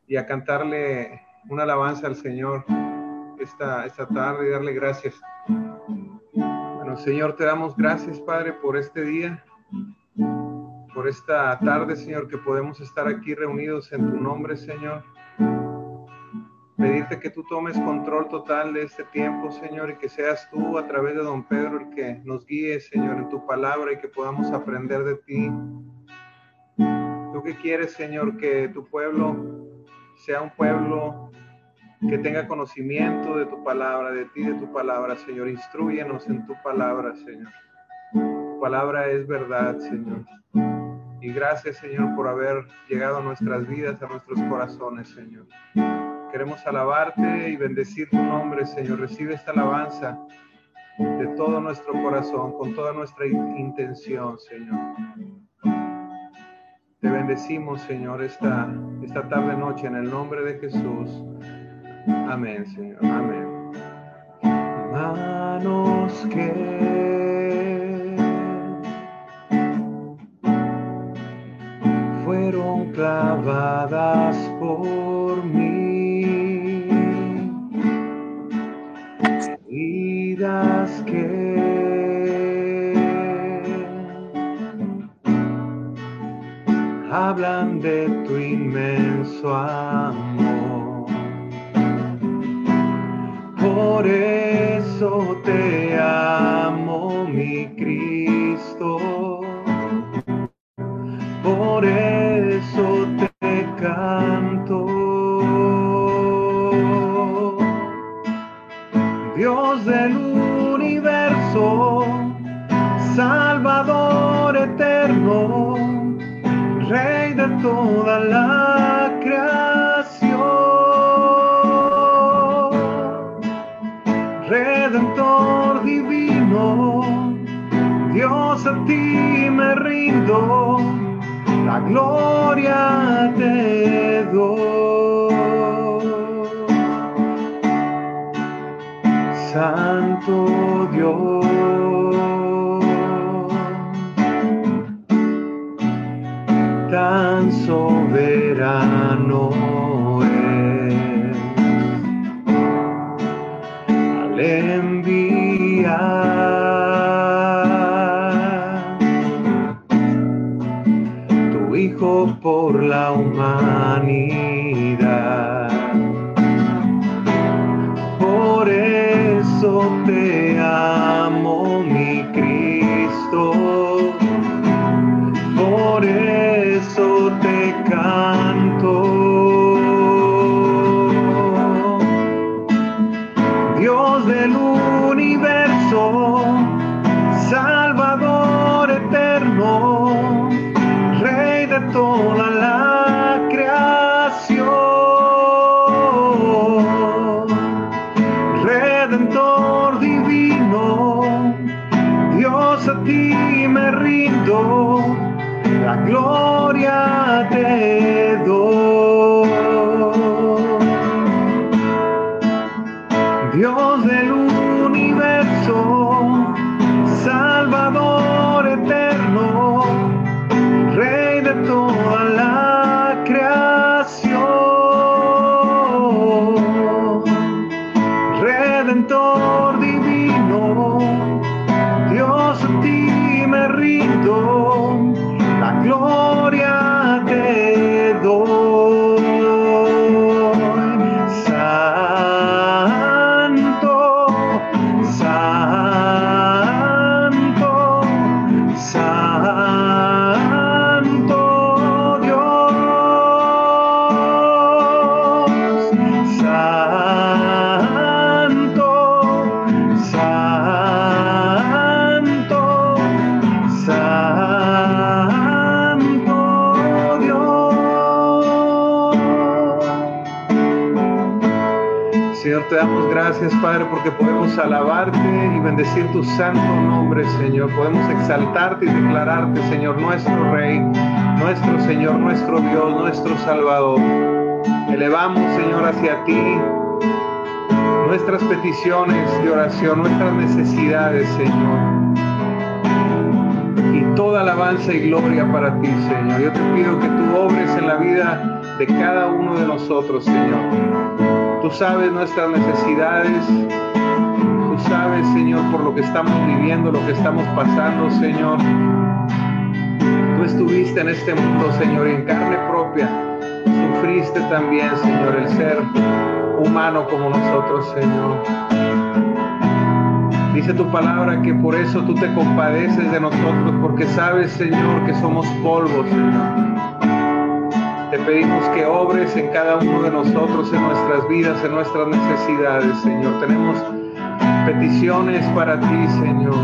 y a cantarle una alabanza al Señor esta tarde y darle gracias. Bueno, Señor, te damos gracias, Padre, por este día, por esta tarde, Señor, que podemos estar aquí reunidos en tu nombre, Señor. Pedirte que tú tomes control total de este tiempo, Señor, y que seas tú a través de don Pedro el que nos guíe, Señor, en tu palabra y que podamos aprender de ti. Tú que quieres, Señor, que tu pueblo sea un pueblo que tenga conocimiento de tu palabra, de ti, de tu palabra, Señor. Instrúyenos en tu palabra, Señor. Tu palabra es verdad, Señor. Y gracias, Señor, por haber llegado a nuestras vidas, a nuestros corazones, Señor. Queremos alabarte y bendecir tu nombre, Señor. Recibe esta alabanza de todo nuestro corazón, con toda nuestra intención, Señor. Te bendecimos, Señor, esta tarde noche en el nombre de Jesús. Amén, Señor. Amén. Manos que fueron clavadas por mí, heridas que hablan de tu inmenso amor. Por eso te amo, mi Cristo. Por eso te canto. Dios del universo, Salvador eterno, Rey de toda la creación, Redentor divino, Dios, a ti me rindo, la gloria te doy. Santo Dios, tan soberano es, al enviar tu Hijo por la humanidad. Por eso te amo, mi Cristo. Por eso te canto. Dios del universo, Salvador eterno, Rey de toda la creación, Redentor divino, Dios, a ti me rindo, la gloria te doy. Dios del universo, Salvador eterno, Rey de toda la creación, Redentor divino, Dios, a ti me rindo, la gloria te doy. Santo, santo, santo Dios, santo, santo, santo Dios. Señor, te damos gracias, Padre, porque podemos alabarte y bendecir tu santo nombre, Señor. Podemos exaltarte y declararte, Señor, nuestro Rey, nuestro Señor, nuestro Dios, nuestro Salvador. Elevamos, Señor, hacia ti nuestras peticiones de oración, nuestras necesidades, Señor. Y toda alabanza y gloria para ti, Señor. Yo te pido que tú obres en la vida de cada uno de nosotros, Señor. Tú sabes nuestras necesidades. Tú sabes, Señor, por lo que estamos viviendo, lo que estamos pasando, Señor. Tú estuviste en este mundo, Señor, y en carne propia sufriste también, Señor, el ser humano como nosotros, Señor. Dice tu palabra que por eso tú te compadeces de nosotros, porque sabes, Señor, que somos polvo, Señor. Te pedimos que obres en cada uno de nosotros, en nuestras vidas, en nuestras necesidades, Señor. Tenemos peticiones para ti, Señor.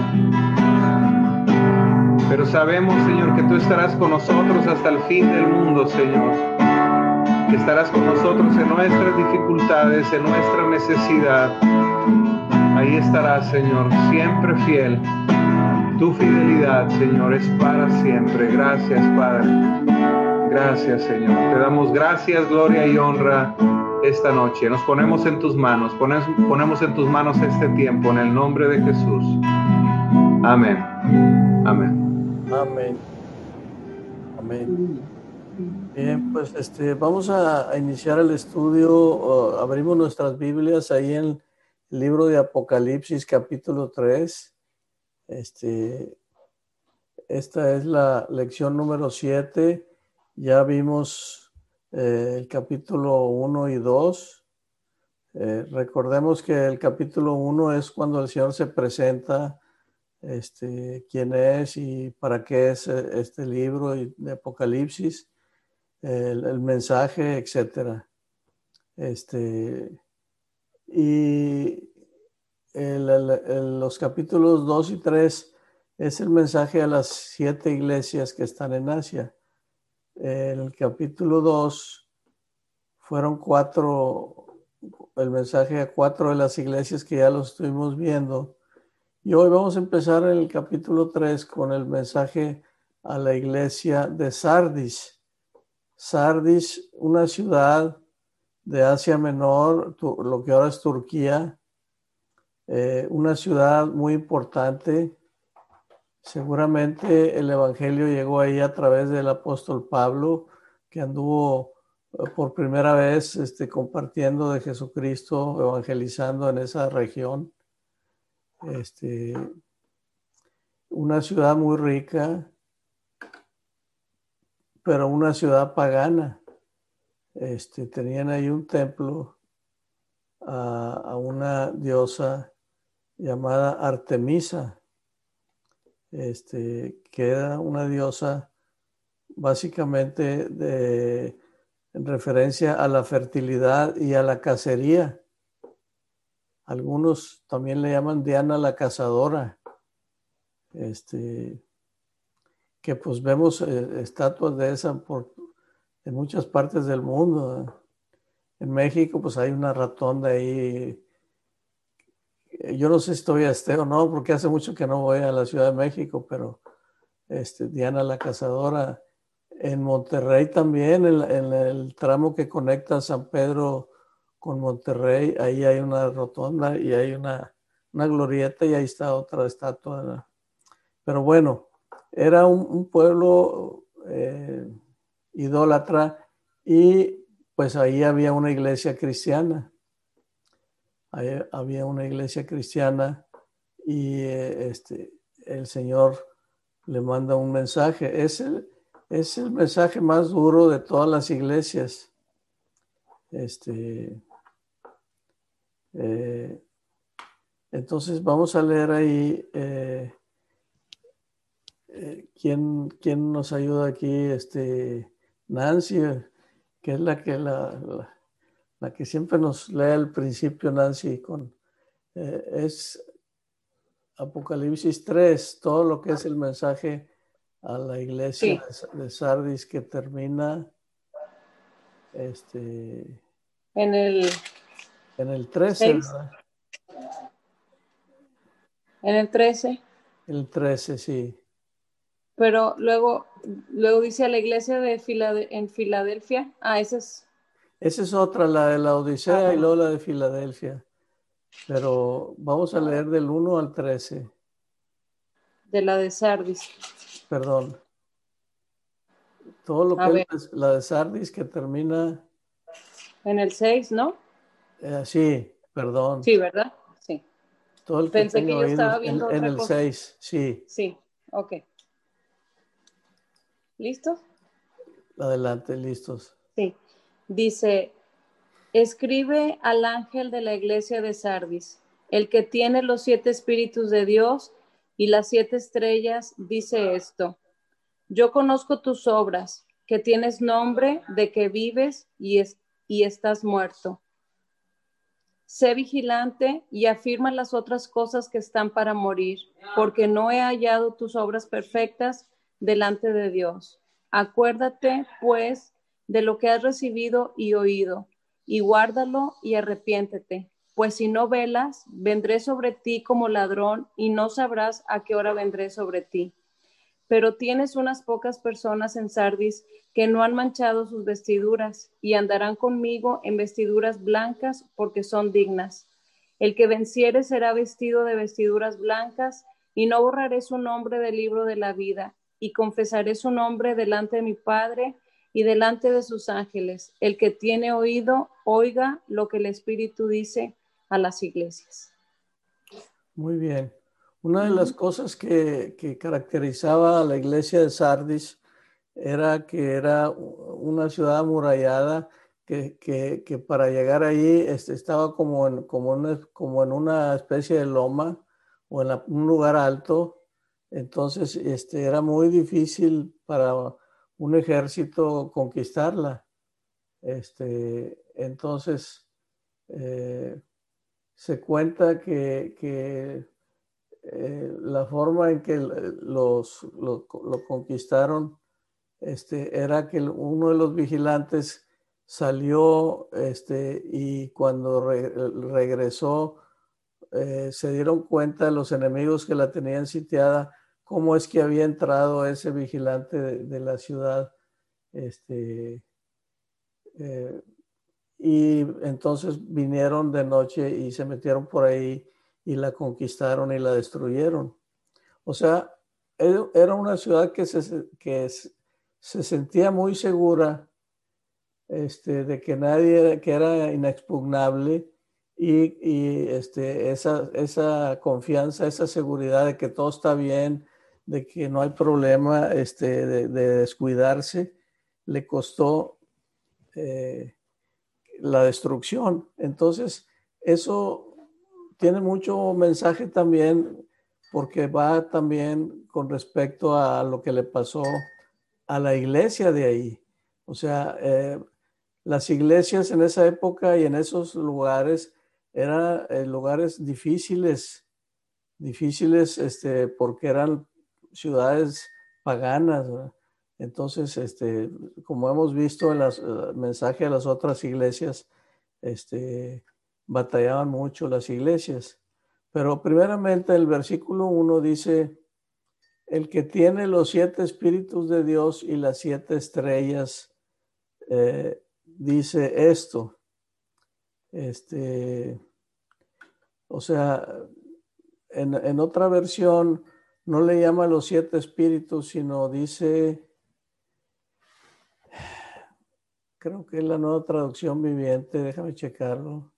Pero sabemos, Señor, que tú estarás con nosotros hasta el fin del mundo, Señor. Que estarás con nosotros en nuestras dificultades, en nuestra necesidad. Ahí estarás, Señor, siempre fiel. Tu fidelidad, Señor, es para siempre. Gracias, Padre. Gracias, Señor. Te damos gracias, gloria y honra esta noche. Nos ponemos en tus manos. Ponemos en tus manos este tiempo en el nombre de Jesús. Amén. Amén. Amén. Amén. Bien, pues vamos a iniciar el estudio. Abrimos nuestras Biblias ahí en el libro de Apocalipsis, capítulo 3. Esta es la lección número 7. Ya vimos el capítulo 1 y 2. Recordemos que el capítulo 1 es cuando el Señor se presenta, quién es y para qué es este libro de Apocalipsis, el mensaje, etcétera. Y los capítulos 2 y 3 es el mensaje a las 7 iglesias que están en Asia. En el capítulo 2 fueron 4, el mensaje a 4 de las iglesias que ya los estuvimos viendo. Y hoy vamos a empezar en el capítulo 3 con el mensaje a la iglesia de Sardis. Sardis, una ciudad de Asia Menor, lo que ahora es Turquía, una ciudad muy importante. Seguramente el evangelio llegó ahí a través del apóstol Pablo, que anduvo por primera vez compartiendo de Jesucristo, evangelizando en esa región. Una ciudad muy rica, pero una ciudad pagana. Tenían ahí un templo a una diosa llamada Artemisa, que era una diosa básicamente en referencia a la fertilidad y a la cacería. Algunos también le llaman Diana la cazadora, que pues vemos estatuas de esa en muchas partes del mundo. En México pues hay una rotonda ahí. Yo no sé si todavía esté o no, porque hace mucho que no voy a la Ciudad de México, pero Diana la Cazadora. En Monterrey también, en el tramo que conecta San Pedro con Monterrey, ahí hay una rotonda y hay una glorieta y ahí está otra estatua. Pero bueno, era un pueblo idólatra y pues ahí había una iglesia cristiana. Ahí había una iglesia cristiana y el Señor le manda un mensaje. Es el mensaje más duro de todas las iglesias. Entonces vamos a leer ahí quién nos ayuda aquí, Nancy, que es la que siempre nos lee al principio, Nancy, es Apocalipsis 3, todo lo que es el mensaje a la iglesia de Sardis, que termina en el 13, 6, ¿verdad? En el 13. El 13, sí. Pero luego dice a la iglesia en Filadelfia. Esa es. Esa es otra, la de la Odisea y luego la de Filadelfia. Pero vamos a leer del 1 al 13. De la de Sardis. Perdón. Todo lo A que ver, es la de Sardis que termina, en el 6, ¿no? sí, perdón. Sí, ¿verdad? Sí. Todo el que Pensé tenga que yo estaba oídos viendo en otra el cosa. 6, sí. Sí, ok. ¿Listo? Adelante, listos. Sí. Dice, escribe al ángel de la iglesia de Sardis, el que tiene los 7 espíritus de Dios y las 7 estrellas, dice esto. Yo conozco tus obras, que tienes nombre de que vives y estás muerto. Sé vigilante y afirma las otras cosas que están para morir, porque no he hallado tus obras perfectas delante de Dios. Acuérdate, pues, de lo que has recibido y oído, y guárdalo y arrepiéntete, pues si no velas, vendré sobre ti como ladrón y no sabrás a qué hora vendré sobre ti. Pero tienes unas pocas personas en Sardis que no han manchado sus vestiduras y andarán conmigo en vestiduras blancas porque son dignas. El que venciere será vestido de vestiduras blancas y no borraré su nombre del libro de la vida y confesaré su nombre delante de mi Padre y delante de sus ángeles. El que tiene oído, oiga lo que el Espíritu dice a las iglesias. Muy bien. Una de las cosas que caracterizaba a la iglesia de Sardis era que era una ciudad amurallada que para llegar ahí estaba como en una especie de loma o en un lugar alto. Entonces era muy difícil para un ejército conquistarla. Entonces se cuenta que la forma en que lo conquistaron era que uno de los vigilantes salió y cuando regresó se dieron cuenta los enemigos que la tenían sitiada, cómo es que había entrado ese vigilante de la ciudad. Este, eh, y entonces vinieron de noche y se metieron por ahí y la conquistaron y la destruyeron. O sea, era una ciudad se sentía muy segura, de que nadie, que era inexpugnable y esa confianza, esa seguridad de que todo está bien, de que no hay problema, de descuidarse, le costó la destrucción. Entonces, eso tiene mucho mensaje también porque va también con respecto a lo que le pasó a la iglesia de ahí. O sea, las iglesias en esa época y en esos lugares eran lugares difíciles, porque eran ciudades paganas, ¿verdad? Entonces, como hemos visto en los mensajes de las otras iglesias, batallaban mucho las iglesias. Pero primeramente el versículo 1 dice, el que tiene los 7 espíritus de Dios y las 7 estrellas, dice esto. O sea, en otra versión no le llama los 7 espíritus, sino dice, creo que es la Nueva Traducción Viviente, déjame checarlo.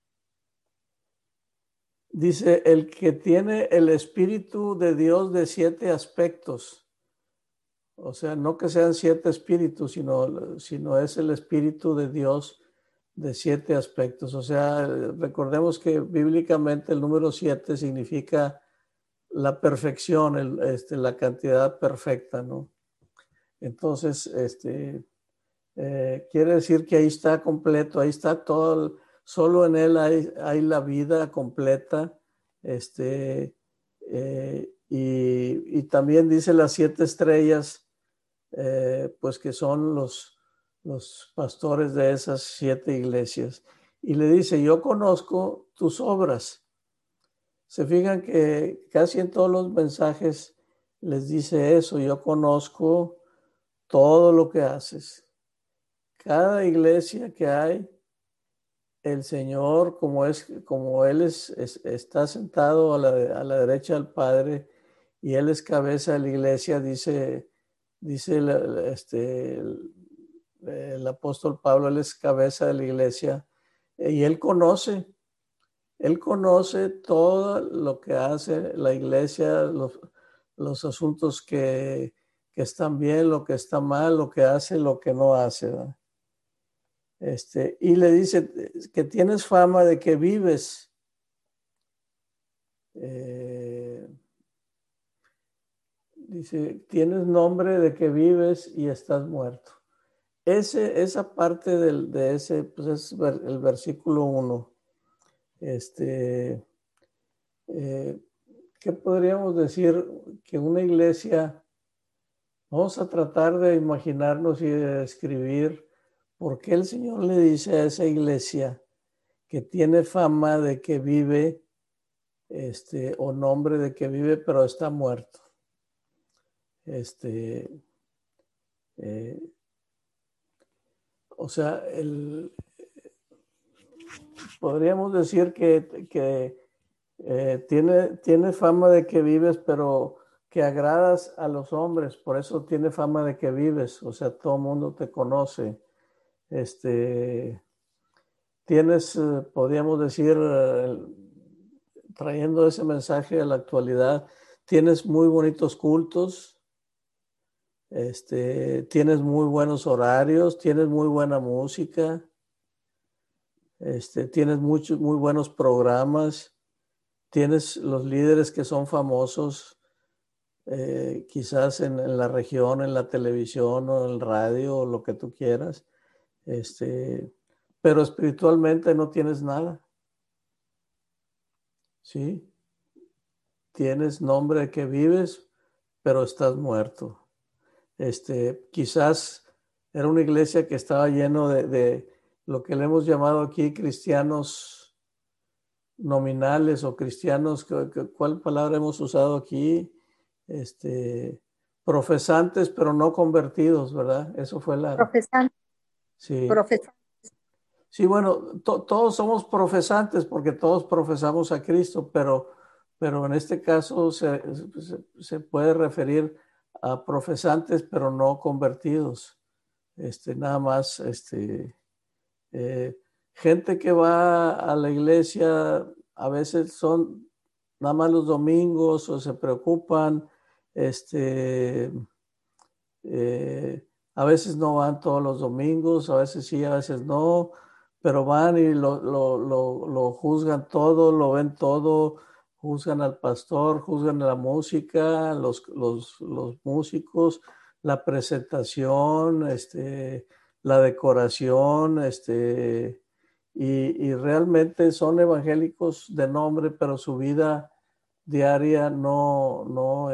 Dice, el que tiene el Espíritu de Dios de 7 aspectos. O sea, no que sean 7 espíritus, sino es el Espíritu de Dios de 7 aspectos. O sea, recordemos que bíblicamente el número 7 significa la perfección, la cantidad perfecta, ¿no? Entonces, quiere decir que ahí está completo, ahí está todo, solo en él hay la vida completa, y también dice las 7 estrellas, pues que son los pastores de esas 7 iglesias. Y le dice, yo conozco tus obras. Se fijan que casi en todos los mensajes les dice eso, yo conozco todo lo que haces. Cada iglesia que hay, el Señor, como Él está sentado a la derecha del Padre y Él es cabeza de la iglesia, dice, dice el apóstol Pablo, él es cabeza de la iglesia y él conoce todo lo que hace la iglesia, los asuntos que están bien, lo que está mal, lo que hace, lo que no hace, ¿verdad? Y le dice que tienes fama de que vives. Dice, tienes nombre de que vives y estás muerto. Esa parte de ese, pues es el versículo 1. ¿Qué podríamos decir? Que una iglesia, vamos a tratar de imaginarnos y de escribir por qué el Señor le dice a esa iglesia que tiene fama de que vive, o nombre de que vive, pero está muerto. O sea, podríamos decir que tiene fama de que vives, pero que agradas a los hombres, por eso tiene fama de que vives, o sea, todo el mundo te conoce. Tienes, podríamos decir, trayendo ese mensaje a la actualidad, tienes muy bonitos cultos, tienes muy buenos horarios, tienes muy buena música, tienes muy buenos programas, tienes los líderes que son famosos, quizás en la región, en la televisión o en el radio o lo que tú quieras, pero espiritualmente no tienes nada. ¿Sí? Tienes nombre de que vives, pero estás muerto. Quizás era una iglesia que estaba lleno de lo que le hemos llamado aquí cristianos nominales o cristianos, ¿cuál palabra hemos usado aquí? Profesantes, pero no convertidos, ¿verdad? Eso fue la... Profesantes. Sí. Profesantes. Sí, bueno, todos somos profesantes porque todos profesamos a Cristo, pero en este caso se puede referir a profesantes, pero no convertidos. Nada más, gente que va a la iglesia, a veces son nada más los domingos o se preocupan, a veces no van todos los domingos, a veces sí, a veces no, pero van y lo juzgan todo, lo ven todo, juzgan al pastor, juzgan la música, los músicos, la presentación, la decoración, y realmente son evangélicos de nombre, pero su vida diaria no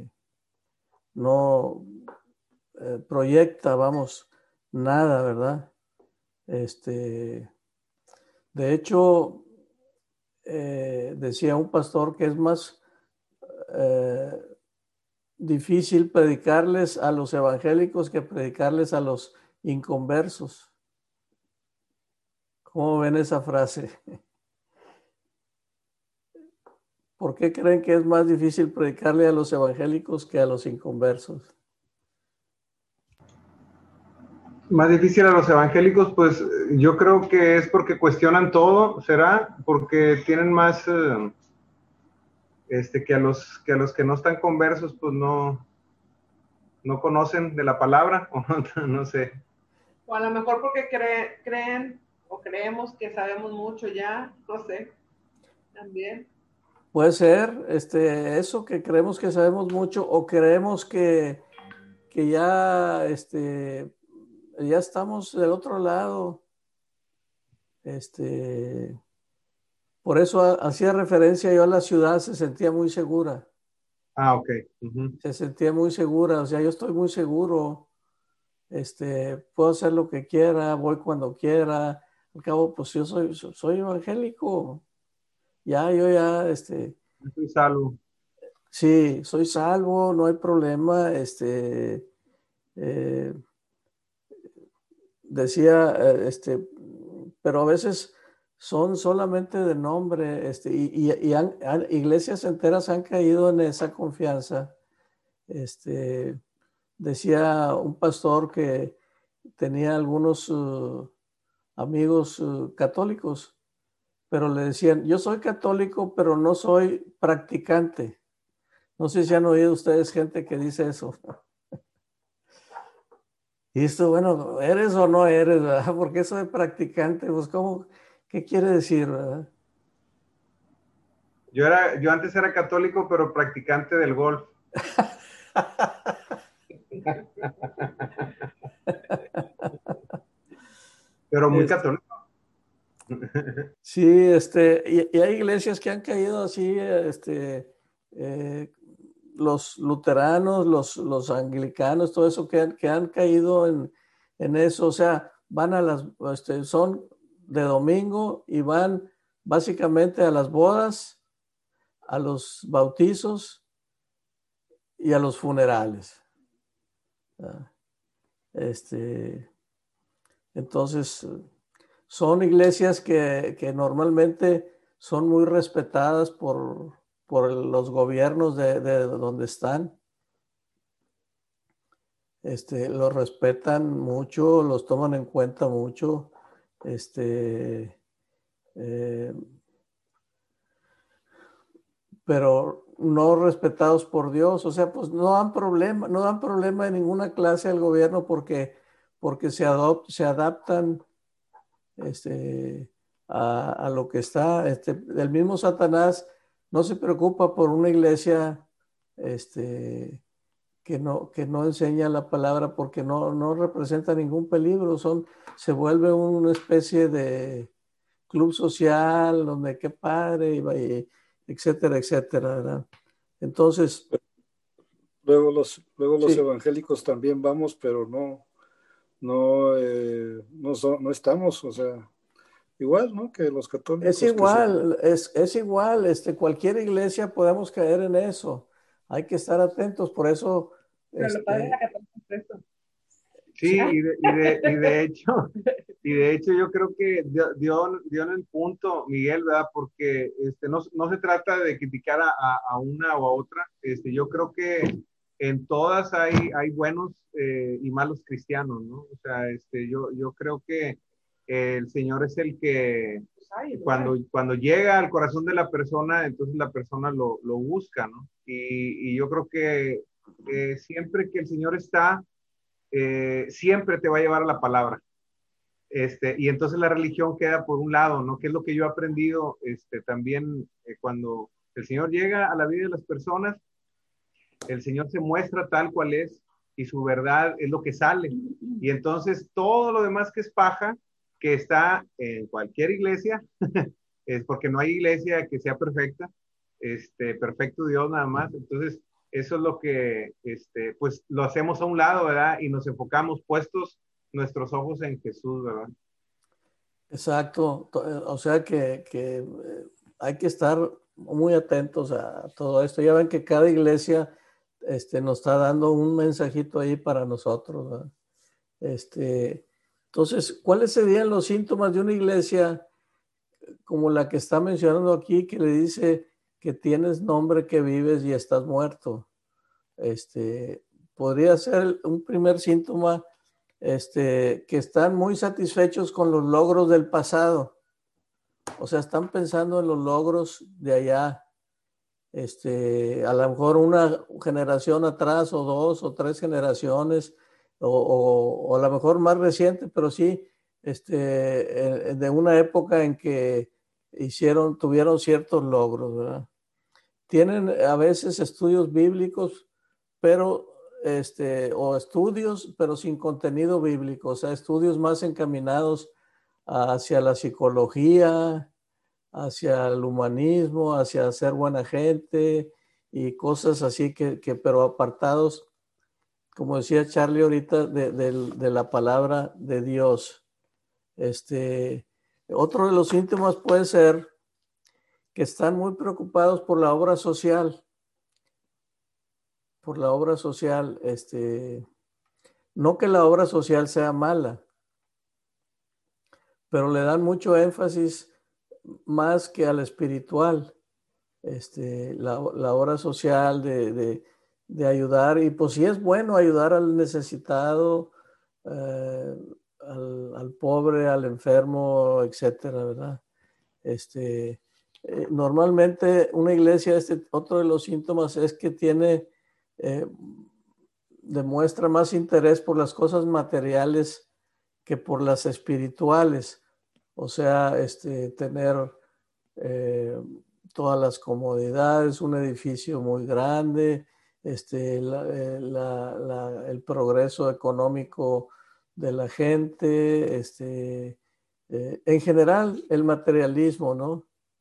proyecta, vamos, nada, ¿verdad? De hecho, decía un pastor que es más difícil predicarles a los evangélicos que predicarles a los inconversos. ¿Cómo ven esa frase? ¿Por qué creen que es más difícil predicarle a los evangélicos que a los inconversos? Más difícil a los evangélicos, pues yo creo que es porque cuestionan todo, ¿será? Porque tienen más que a los que no están conversos, pues no conocen de la palabra, o no sé. O a lo mejor porque creen o creemos que sabemos mucho ya, no sé, también. Puede ser eso, que creemos que sabemos mucho o creemos que ya, ya estamos del otro lado. Por eso hacía referencia yo a la ciudad, se sentía muy segura. Ah, ok. Uh-huh. Se sentía muy segura, o sea, yo estoy muy seguro, puedo hacer lo que quiera, voy cuando quiera. Al cabo, pues yo soy evangélico. Yo ya, Soy salvo. Sí, soy salvo, no hay problema. Decía, pero a veces son solamente de nombre, y iglesias enteras han caído en esa confianza, decía un pastor que tenía algunos amigos católicos, pero le decían, yo soy católico, pero no soy practicante. No sé si han oído ustedes gente que dice eso. Y esto, bueno, ¿eres o no eres, verdad? Porque soy practicante, pues, ¿cómo? ¿Qué quiere decir, verdad? Yo antes era católico, pero practicante del golf. Pero muy católico. Sí, y hay iglesias que han caído así, eh, los luteranos, los anglicanos, todo eso que han caído en eso, o sea, van a son de domingo y van básicamente a las bodas, a los bautizos y a los funerales. ¿Verdad? Entonces, son iglesias que normalmente son muy respetadas por los gobiernos de donde están. Los respetan mucho, los toman en cuenta mucho, eh, pero no respetados por Dios. O sea, pues no dan problema de ninguna clase al gobierno porque se adaptan a lo que está. El mismo Satanás no se preocupa por una iglesia que no enseña la palabra porque no representa ningún peligro. Se vuelve una especie de club social donde qué padre, etcétera, etcétera, ¿verdad? Entonces, Luego los sí. evangélicos también vamos, pero no estamos, o sea, igual, ¿no? Que los Es católicos que se... igual, es igual, cualquier iglesia podemos caer en eso. Hay que estar atentos, por eso, Pero lo padre de la católica es esto. Sí, sí, y de hecho yo creo que dio en el punto, Miguel, ¿verdad? Porque no se trata de criticar a una o a otra. Yo creo que en todas hay buenos y malos cristianos, ¿no? O sea, yo creo que el Señor es el que cuando llega al corazón de la persona, entonces la persona lo busca, ¿no? Y yo creo que siempre que el Señor está, siempre te va a llevar a la palabra. Y entonces la religión queda por un lado, ¿no? Que es lo que yo he aprendido también cuando el Señor llega a la vida de las personas, el Señor se muestra tal cual es y su verdad es lo que sale. Y entonces todo lo demás que es paja, que está en cualquier iglesia, es porque no hay iglesia que sea perfecta, perfecto Dios nada más. Entonces, eso es lo que, pues lo hacemos a un lado, ¿verdad? Y nos enfocamos puestos nuestros ojos en Jesús, ¿verdad? exacto. O sea que hay que estar muy atentos a todo esto. Ya ven que cada iglesia nos está dando un mensajito ahí para nosotros, ¿verdad? Entonces, ¿cuáles serían los síntomas de una iglesia como la que está mencionando aquí, que le dice que tienes nombre, que vives y estás muerto? Podría ser un primer síntoma, que están muy satisfechos con los logros del pasado. O sea, están pensando en los logros de allá. A lo mejor una generación atrás o dos o tres generaciones o a lo mejor más reciente, pero sí de una época en que tuvieron ciertos logros, ¿verdad? Tienen a veces estudios bíblicos, pero o estudios, pero sin contenido bíblico, o sea, estudios más encaminados hacia la psicología, hacia el humanismo, hacia ser buena gente y cosas así pero apartados, como decía Charlie ahorita, de la palabra de Dios. Otro de los síntomas puede ser que están muy preocupados por la obra social, no que la obra social sea mala, pero le dan mucho énfasis más que al espiritual. La obra social de ayudar, y pues sí es bueno ayudar al necesitado, al pobre, al enfermo, etcétera, ¿verdad? Normalmente una iglesia, otro de los síntomas es que eh, demuestra más interés por las cosas materiales que por las espirituales. O sea, tener eh, todas las comodidades, un edificio muy grande, el progreso económico de la gente, en general el materialismo, ¿no?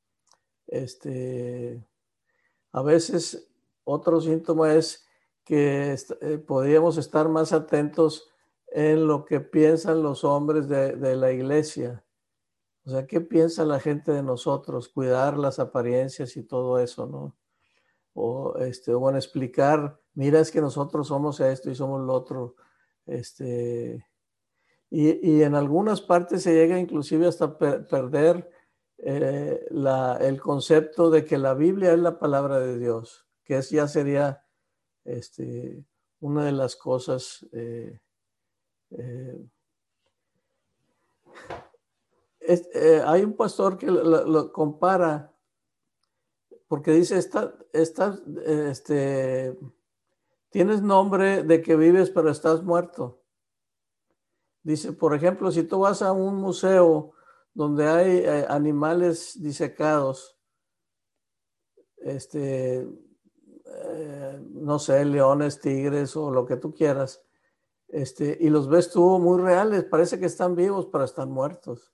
A veces otro síntoma es que podríamos estar más atentos en lo que piensan los hombres de la iglesia. O sea, ¿qué piensa la gente de nosotros? Cuidar las apariencias y todo eso, ¿no? O en explicar, mira, es que nosotros somos esto y somos lo otro. Y en algunas partes se llega inclusive hasta perder el concepto de que la Biblia es la palabra de Dios, que ya sería una de las cosas. Hay un pastor que lo compara, porque dice, tienes nombre de que vives, pero estás muerto. Dice, por ejemplo, si tú vas a un museo donde hay animales disecados, no sé, leones, tigres o lo que tú quieras, y los ves tú muy reales, parece que están vivos, pero están muertos.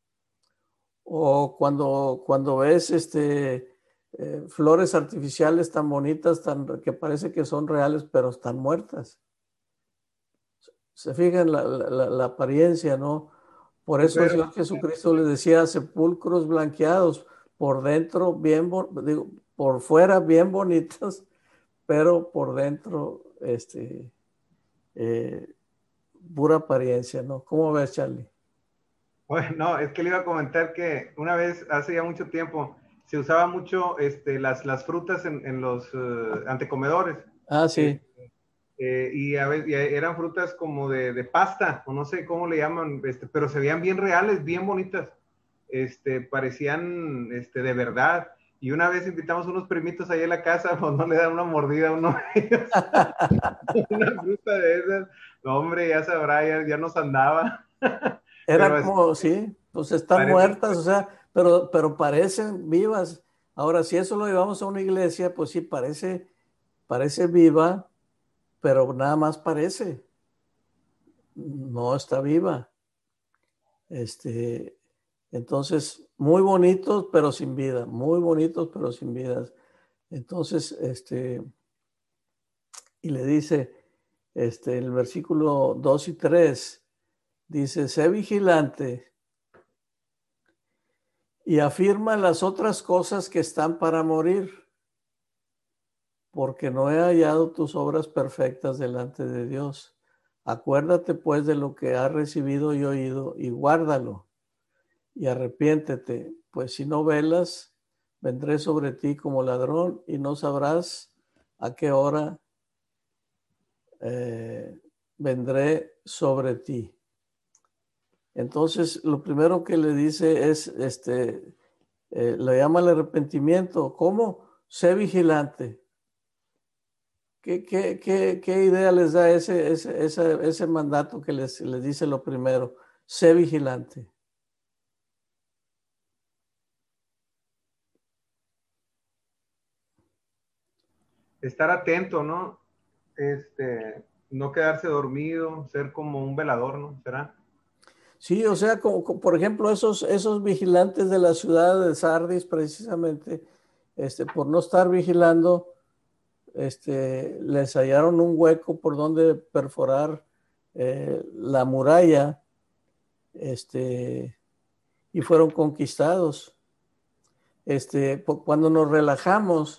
O cuando ves flores artificiales tan bonitas, que parece que son reales, pero están muertas. Se fijan la apariencia, ¿no? Por eso el Señor Jesucristo les decía sepulcros blanqueados, por dentro por fuera bien bonitos, pero por dentro pura apariencia, ¿no? ¿Cómo ves, Charlie? Bueno, no, es que le iba a comentar que una vez, hace ya mucho tiempo, se usaba mucho las frutas en los antecomedores. Ah, sí. Y a veces eran frutas como de pasta, o no sé cómo le llaman, pero se veían bien reales, bien bonitas. Parecían de verdad. Y una vez invitamos unos primitos ahí a la casa, pues no le dan una mordida a uno de ellos. Una fruta de esas. No, hombre, ya sabrá, ya nos andaba. Era como, sí, pues están muertas, o sea, pero parecen vivas. Ahora, si eso lo llevamos a una iglesia, pues sí, parece viva, pero nada más parece. No está viva. Entonces, muy bonitos, pero sin vida. Muy bonitos, pero sin vidas. Entonces, y le dice, el versículo 2 y 3, dice, sé vigilante y afirma las otras cosas que están para morir, porque no he hallado tus obras perfectas delante de Dios. Acuérdate pues de lo que has recibido y oído y guárdalo y arrepiéntete, pues si no velas, vendré sobre ti como ladrón y no sabrás a qué hora vendré sobre ti. Entonces, lo primero que le dice es, le llama el arrepentimiento. ¿Cómo? Sé vigilante. ¿Qué idea les da ese mandato que les dice lo primero? Sé vigilante. Estar atento, ¿no? No quedarse dormido, ser como un velador, ¿no? ¿Será? Sí, o sea, como, por ejemplo, esos vigilantes de la ciudad de Sardis, precisamente, por no estar vigilando, les hallaron un hueco por donde perforar la muralla, y fueron conquistados. Cuando nos relajamos,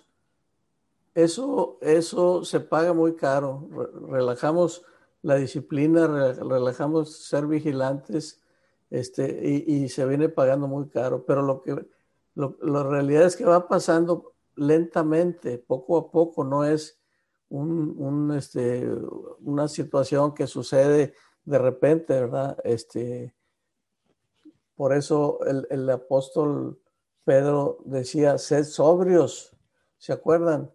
eso se paga muy caro. Relajamos la disciplina, relajamos ser vigilantes, y se viene pagando muy caro. Pero la realidad es que va pasando lentamente, poco a poco, no es una situación que sucede de repente, ¿verdad? Por eso el apóstol Pedro decía, sed sobrios, ¿se acuerdan?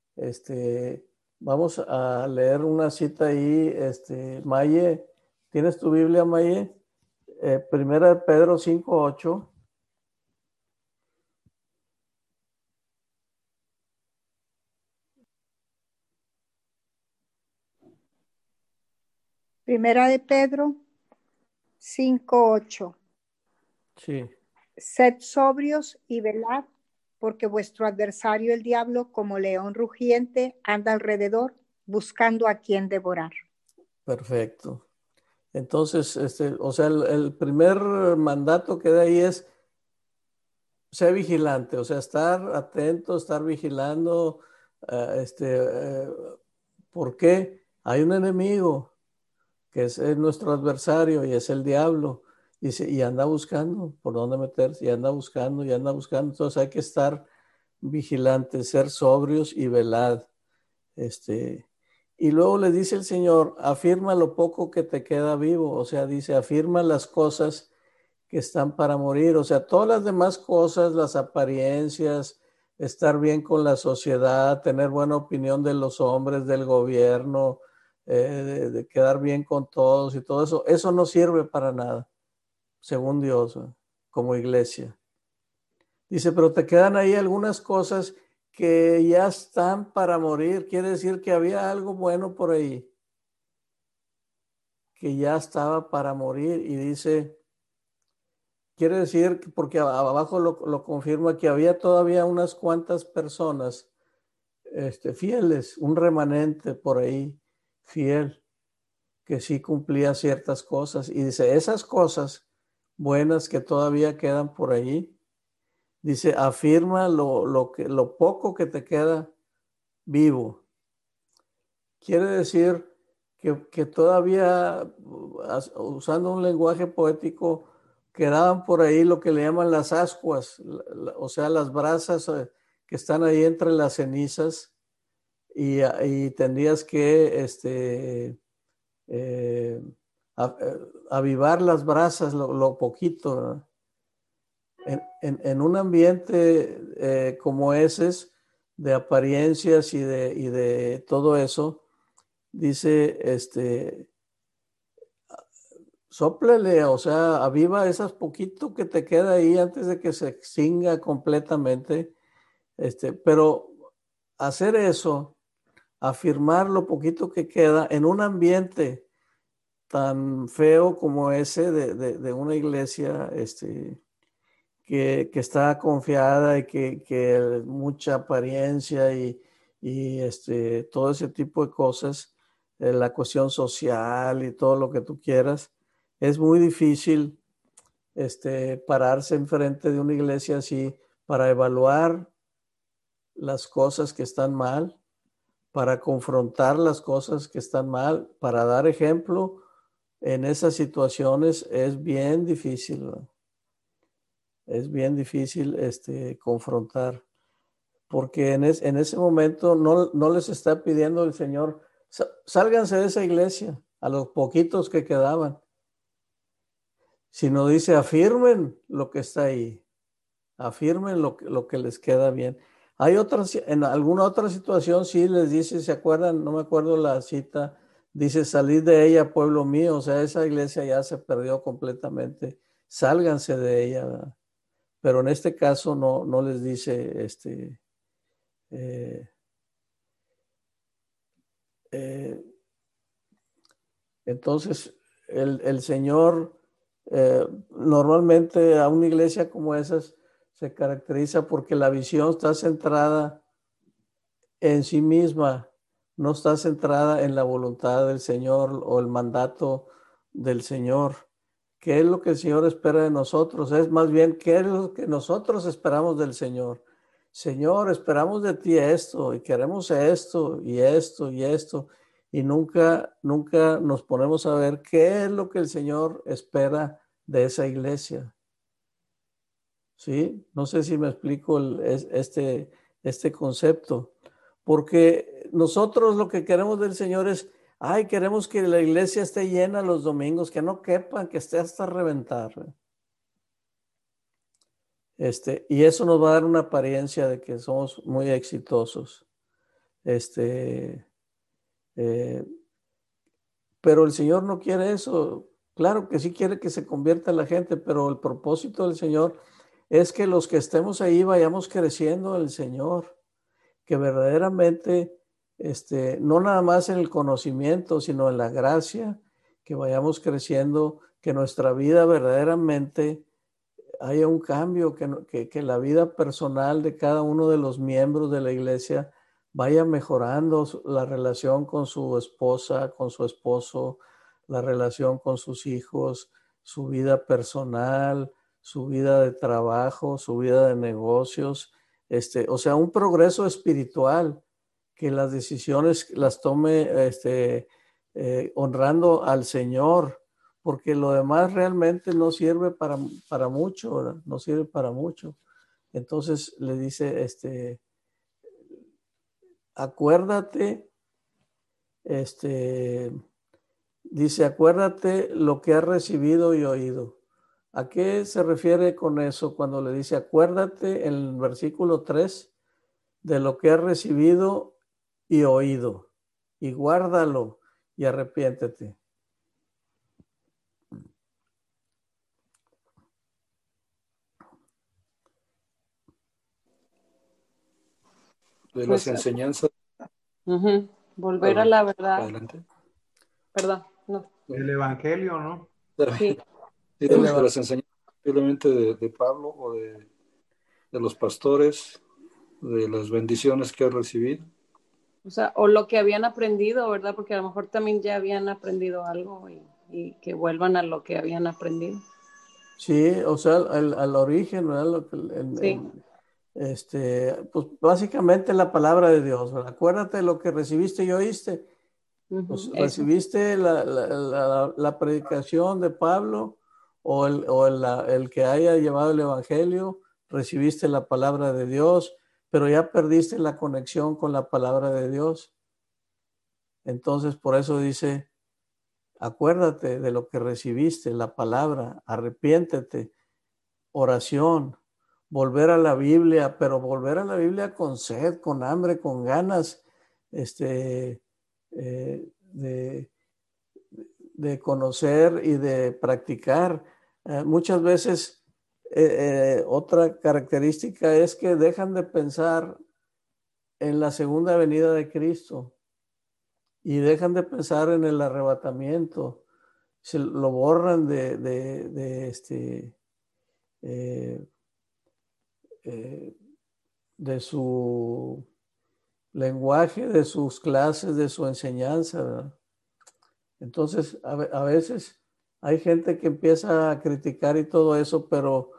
Vamos a leer una cita ahí, Maye, ¿tienes tu Biblia, Maye? Primera de Pedro 5:8. Primera de Pedro 5:8. Sí. Sed sobrios y velad, porque vuestro adversario el diablo, como león rugiente, anda alrededor buscando a quien devorar. Perfecto. Entonces, o sea, el primer mandato que da ahí es ser vigilante, o sea, estar atento, estar vigilando. ¿Por qué? Hay un enemigo que es nuestro adversario y es el diablo y anda buscando por dónde meterse y anda buscando y anda buscando. Entonces hay que estar vigilantes, ser sobrios y velad. Y luego le dice el Señor, afirma lo poco que te queda vivo, o sea, dice, afirma las cosas que están para morir, o sea, todas las demás cosas, las apariencias, estar bien con la sociedad, tener buena opinión de los hombres, del gobierno, de quedar bien con todos y todo eso, eso no sirve para nada, según Dios, como iglesia. Dice, pero te quedan ahí algunas cosas que ya están para morir. Quiere decir que había algo bueno por ahí, que ya estaba para morir. Y dice, quiere decir, porque abajo lo confirma, que había todavía unas cuantas personas fieles, un remanente por ahí, fiel, que sí cumplía ciertas cosas. Y dice, esas cosas buenas que todavía quedan por ahí, dice, afirma lo poco que te queda vivo. Quiere decir que todavía, usando un lenguaje poético, quedaban por ahí lo que le llaman las ascuas, o sea, las brasas que están ahí entre las cenizas y tendrías que eh, avivar las brasas lo poquito, ¿no? En un ambiente como ese, de apariencias y de todo eso, dice, sóplele, o sea, aviva esas poquito que te queda ahí antes de que se extinga completamente, pero hacer eso, afirmar lo poquito que queda en un ambiente tan feo como ese de una iglesia, que está confiada y que mucha apariencia y todo ese tipo de cosas, la cuestión social y todo lo que tú quieras, es muy difícil pararse enfrente de una iglesia así para evaluar las cosas que están mal, para confrontar las cosas que están mal, para dar ejemplo en esas situaciones es bien difícil, ¿no? Es bien difícil confrontar, porque en ese momento no les está pidiendo el Señor, sálganse de esa iglesia, a los poquitos que quedaban, sino dice, afirmen lo que está ahí, afirmen lo que les queda bien. Hay otras, en alguna otra situación sí les dice, ¿se acuerdan? No me acuerdo la cita, dice, salid de ella, pueblo mío, o sea, esa iglesia ya se perdió completamente, sálganse de ella, ¿verdad? Pero en este caso no les dice, eh, eh, entonces el Señor normalmente a una iglesia como esas se caracteriza porque la visión está centrada en sí misma, no está centrada en la voluntad del Señor o el mandato del Señor. ¿Qué es lo que el Señor espera de nosotros? Es más bien, ¿qué es lo que nosotros esperamos del Señor? Señor, esperamos de ti esto y queremos esto y esto y esto. Y nunca nos ponemos a ver qué es lo que el Señor espera de esa iglesia. ¿Sí? No sé si me explico este concepto. porque nosotros lo que queremos del Señor es, queremos que la iglesia esté llena los domingos, que no quepan, que esté hasta reventar. Y eso nos va a dar una apariencia de que somos muy exitosos. Pero el Señor no quiere eso. Claro que sí quiere que se convierta la gente, pero el propósito del Señor es que los que estemos ahí vayamos creciendo en el Señor, que verdaderamente, no nada más en el conocimiento, sino en la gracia, que vayamos creciendo, que nuestra vida verdaderamente haya un cambio, que la vida personal de cada uno de los miembros de la iglesia vaya mejorando la relación con su esposa, con su esposo, la relación con sus hijos, su vida personal, su vida de trabajo, su vida de negocios, o sea, un progreso espiritual, que las decisiones las tome honrando al Señor, porque lo demás realmente no sirve para mucho, ¿verdad? No sirve para mucho. Entonces le dice, acuérdate, dice, acuérdate lo que has recibido y oído. ¿A qué se refiere con eso cuando le dice, acuérdate en el versículo 3 de lo que has recibido y oído, y guárdalo y arrepiéntete? De las Pues, enseñanzas. volver a la verdad. Adelante. Perdón, no. El evangelio, ¿no? Sí. Sí, de las enseñanzas posiblemente de Pablo o de los pastores, de las bendiciones que ha recibido. O sea, o lo que habían aprendido, ¿verdad? Porque a lo mejor también ya habían aprendido algo y que vuelvan a lo que habían aprendido. Sí, o sea, al origen, ¿verdad? Sí. Pues básicamente la palabra de Dios, ¿verdad? Acuérdate de lo que recibiste y oíste. Pues, recibiste la predicación de Pablo o el que haya llevado el evangelio, recibiste la palabra de Dios, pero ya perdiste la conexión con la palabra de Dios. Entonces, por eso dice, acuérdate de lo que recibiste, la palabra, arrepiéntete, oración, volver a la Biblia, pero volver a la Biblia con sed, con hambre, con ganas, de conocer y de practicar. Muchas veces otra característica es que dejan de pensar en la segunda venida de Cristo y dejan de pensar en el arrebatamiento. Se lo borran de su lenguaje, de sus clases, de su enseñanza, ¿verdad? Entonces, a veces hay gente que empieza a criticar y todo eso, pero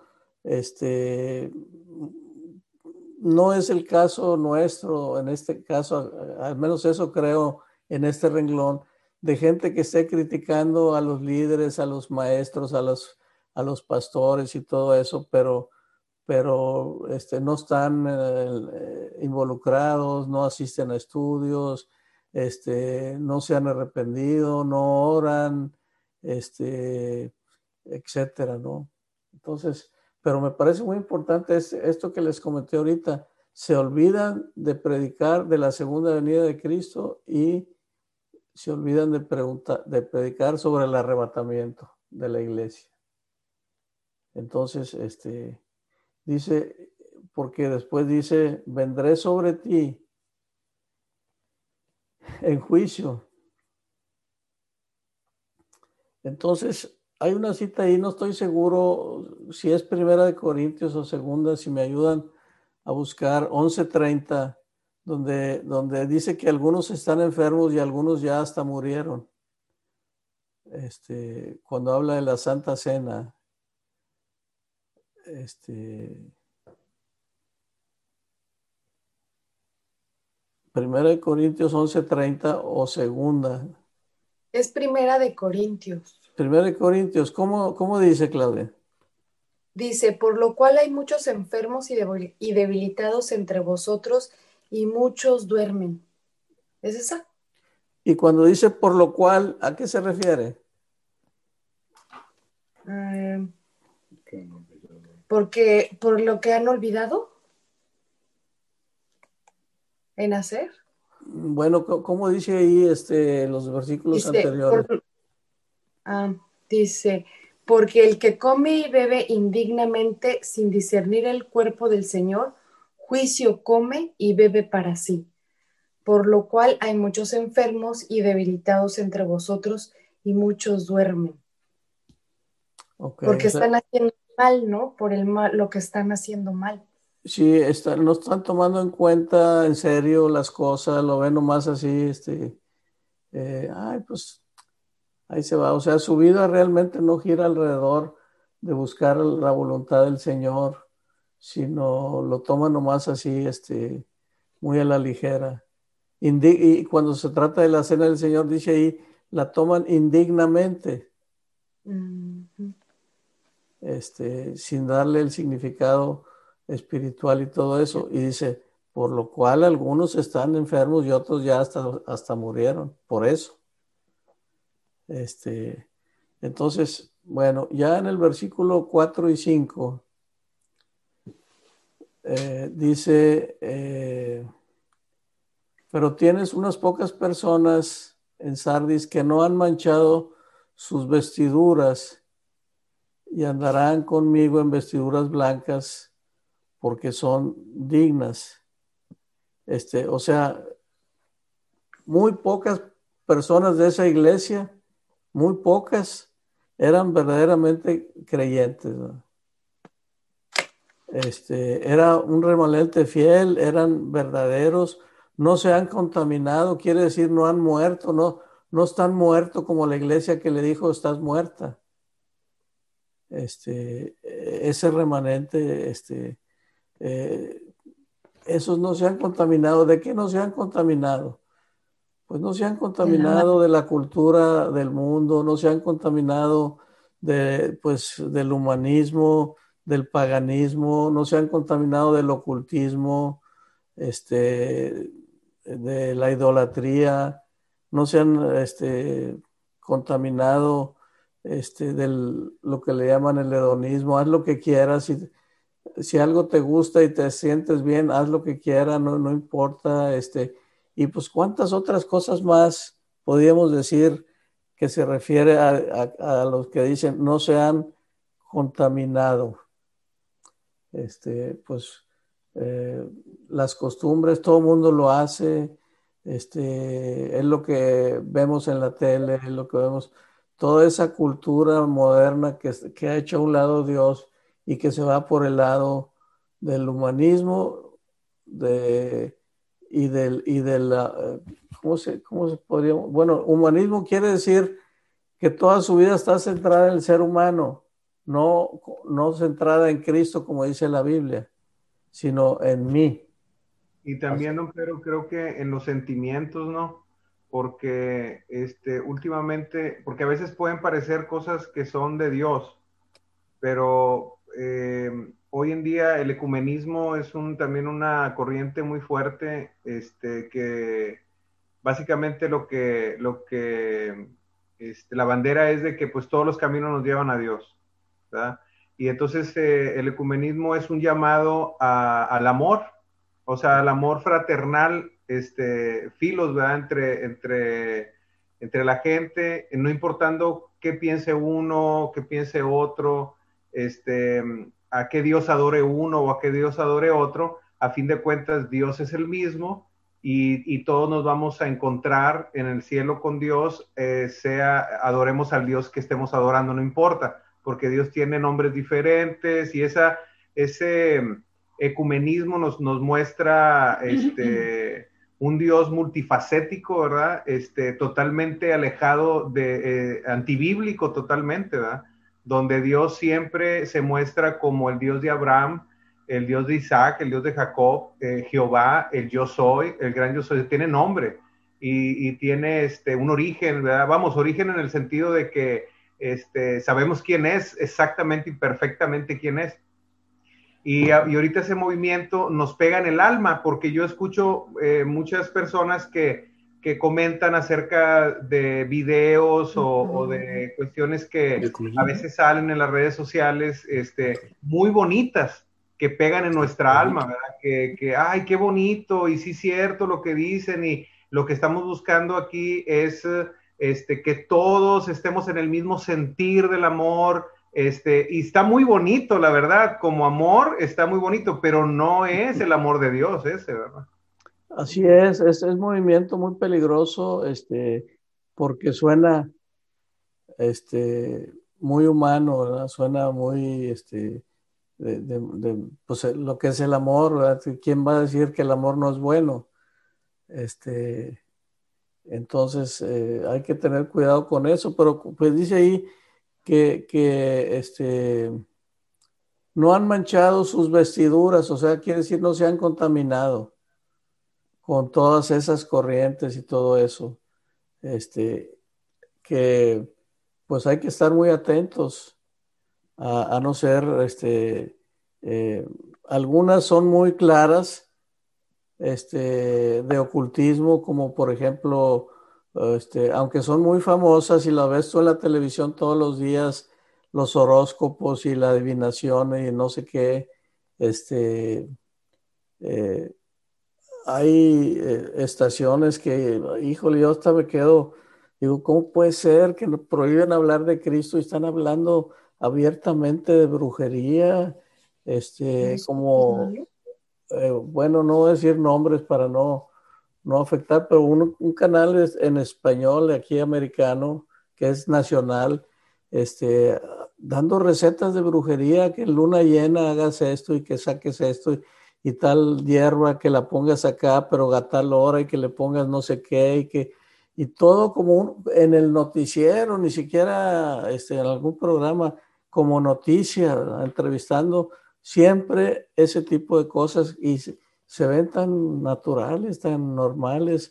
no es el caso nuestro, en este caso, al menos eso creo en este renglón, de gente que esté criticando a los líderes, a los maestros, a los pastores y todo eso, pero no están involucrados, no asisten a estudios, no se han arrepentido, no oran, etcétera, ¿no? Entonces, pero me parece muy importante esto que les comenté ahorita. Se olvidan de predicar de la segunda venida de Cristo y se olvidan de predicar sobre el arrebatamiento de la iglesia. Entonces, dice, porque después dice, vendré sobre ti en juicio. Entonces, hay una cita ahí, no estoy seguro si es Primera de Corintios o Segunda, si me ayudan a buscar, 11:30, donde dice que algunos están enfermos y algunos ya hasta murieron. Cuando habla de la Santa Cena. Primera de Corintios 11:30 o Segunda. Es Primera de Corintios. Primera de Corintios, ¿cómo dice, Claudia? Dice, por lo cual hay muchos enfermos y debilitados entre vosotros, y muchos duermen. ¿Es esa? Y cuando dice por lo cual, ¿a qué se refiere? Porque por lo que han olvidado en hacer. Bueno, ¿cómo dice ahí los versículos Dice, anteriores? dice, porque el que come y bebe indignamente sin discernir el cuerpo del Señor, juicio come y bebe para sí. Por lo cual hay muchos enfermos y debilitados entre vosotros y muchos duermen. Okay, Porque están haciendo mal, ¿no? Por el mal, lo que están haciendo mal. Sí, no están tomando en cuenta en serio las cosas, lo ven nomás así, pues ahí se va. O sea, su vida realmente no gira alrededor de buscar la voluntad del Señor, sino lo toman nomás así, muy a la ligera. Y cuando se trata de la cena del Señor, dice ahí, la toman indignamente, sin darle el significado espiritual y todo eso. Y dice, por lo cual algunos están enfermos y otros ya hasta murieron, por eso. Entonces, bueno, ya en el versículo 4 y 5 dice, pero tienes unas pocas personas en Sardis que no han manchado sus vestiduras y andarán conmigo en vestiduras blancas porque son dignas. O sea, muy pocas personas de esa iglesia, muy pocas, eran verdaderamente creyentes, ¿no? Era un remanente fiel, eran verdaderos, no se han contaminado, quiere decir no han muerto, no están muertos como la iglesia que le dijo estás muerta. Ese remanente, esos no se han contaminado. ¿De qué no se han contaminado? Pues no se han contaminado de la cultura del mundo, no se han contaminado del humanismo, del paganismo, no se han contaminado del ocultismo, de la idolatría, no se han contaminado de lo que le llaman el hedonismo. Haz lo que quieras, si algo te gusta y te sientes bien, haz lo que quieras, no importa, y pues cuántas otras cosas más podríamos decir que se refiere a los que dicen no se han contaminado. Pues las costumbres, todo el mundo lo hace, es lo que vemos en la tele, es lo que vemos, toda esa cultura moderna que ha hecho a un lado Dios y que se va por el lado del humanismo y de la, ¿cómo se podría? Bueno, humanismo quiere decir que toda su vida está centrada en el ser humano, no centrada en Cristo como dice la Biblia, sino en mí. Y también, don Pedro, creo que en los sentimientos, ¿no? Porque últimamente, porque a veces pueden parecer cosas que son de Dios, pero hoy en día el ecumenismo es también una corriente muy fuerte, que básicamente la bandera es de que pues todos los caminos nos llevan a Dios, ¿verdad? Y entonces el ecumenismo es un llamado al amor, o sea, al amor fraternal, filos, ¿verdad? Entre la gente, no importando qué piense uno, qué piense otro, a qué Dios adore uno o a qué Dios adore otro, a fin de cuentas Dios es el mismo y todos nos vamos a encontrar en el cielo con Dios, adoremos al Dios que estemos adorando, no importa, porque Dios tiene nombres diferentes y ese ecumenismo nos muestra un Dios multifacético, ¿verdad? Totalmente alejado antibíblico totalmente, ¿verdad? Donde Dios siempre se muestra como el Dios de Abraham, el Dios de Isaac, el Dios de Jacob, Jehová, el yo soy, el gran yo soy, tiene nombre y tiene un origen, ¿verdad? Vamos, origen en el sentido de que sabemos quién es exactamente y perfectamente quién es. y ahorita ese movimiento nos pega en el alma, porque yo escucho muchas personas que comentan acerca de videos o de cuestiones que a veces salen en las redes sociales, muy bonitas, que pegan en nuestra alma, ¿verdad? Ay, qué bonito, y sí es cierto lo que dicen, y lo que estamos buscando aquí es que todos estemos en el mismo sentir del amor, y está muy bonito, la verdad, como amor está muy bonito, pero no es el amor de Dios ese, ¿verdad? Así es un movimiento muy peligroso, porque suena, muy humano, ¿verdad? Suena muy, pues lo que es el amor, ¿verdad? ¿Quién va a decir que el amor no es bueno? Entonces, hay que tener cuidado con eso, pero pues dice ahí que no han manchado sus vestiduras, o sea, quiere decir no se han contaminado con todas esas corrientes y todo eso. Que pues hay que estar muy atentos a no ser, eh, algunas son muy claras, de ocultismo, como por ejemplo, aunque son muy famosas y la ves tú en la televisión todos los días, los horóscopos y la adivinación y no sé qué, eh, hay estaciones que, híjole, yo hasta me quedo, digo, ¿cómo puede ser que nos prohíben hablar de Cristo y están hablando abiertamente de brujería? Como, bueno, no voy a decir nombres para no afectar, pero un canal en español aquí americano, que es nacional, dando recetas de brujería, que en luna llena hagas esto y que saques esto y tal hierba que la pongas acá, pero a tal hora y que le pongas no sé qué y todo como en el noticiero, ni siquiera en algún programa como noticia, ¿verdad? Entrevistando siempre ese tipo de cosas y se ven tan naturales, tan normales,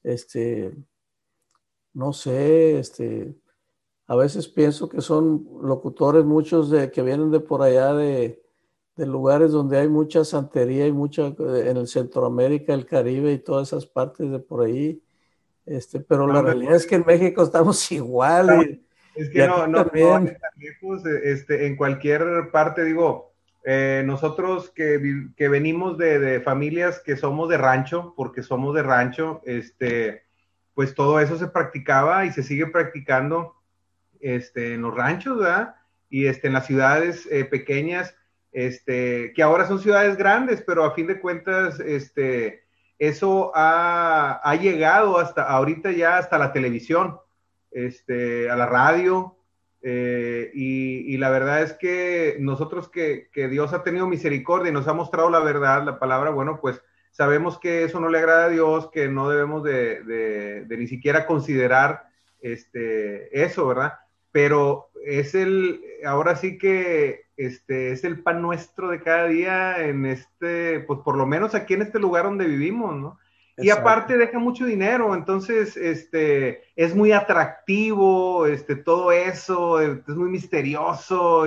no sé, a veces pienso que son locutores muchos que vienen de por allá de lugares donde hay mucha santería y mucha, en el Centroamérica, el Caribe y todas esas partes de por ahí, pero la realidad es que en México estamos igual Es y que aquí no también. tan lejos, en cualquier parte, digo, nosotros que venimos de familias que somos de rancho, porque somos de rancho, pues todo eso se practicaba y se sigue practicando, en los ranchos, ¿verdad? Y en las ciudades pequeñas, que ahora son ciudades grandes, pero a fin de cuentas, eso ha llegado hasta ahorita ya hasta la televisión, a la radio, y la verdad es que nosotros que Dios ha tenido misericordia y nos ha mostrado la verdad, la palabra, bueno, pues sabemos que eso no le agrada a Dios, que no debemos de ni siquiera considerar eso, ¿verdad? Pero ahora sí que es el pan nuestro de cada día pues por lo menos aquí en este lugar donde vivimos, ¿no? Y Exacto. aparte deja mucho dinero, entonces es muy atractivo, todo eso, es muy misterioso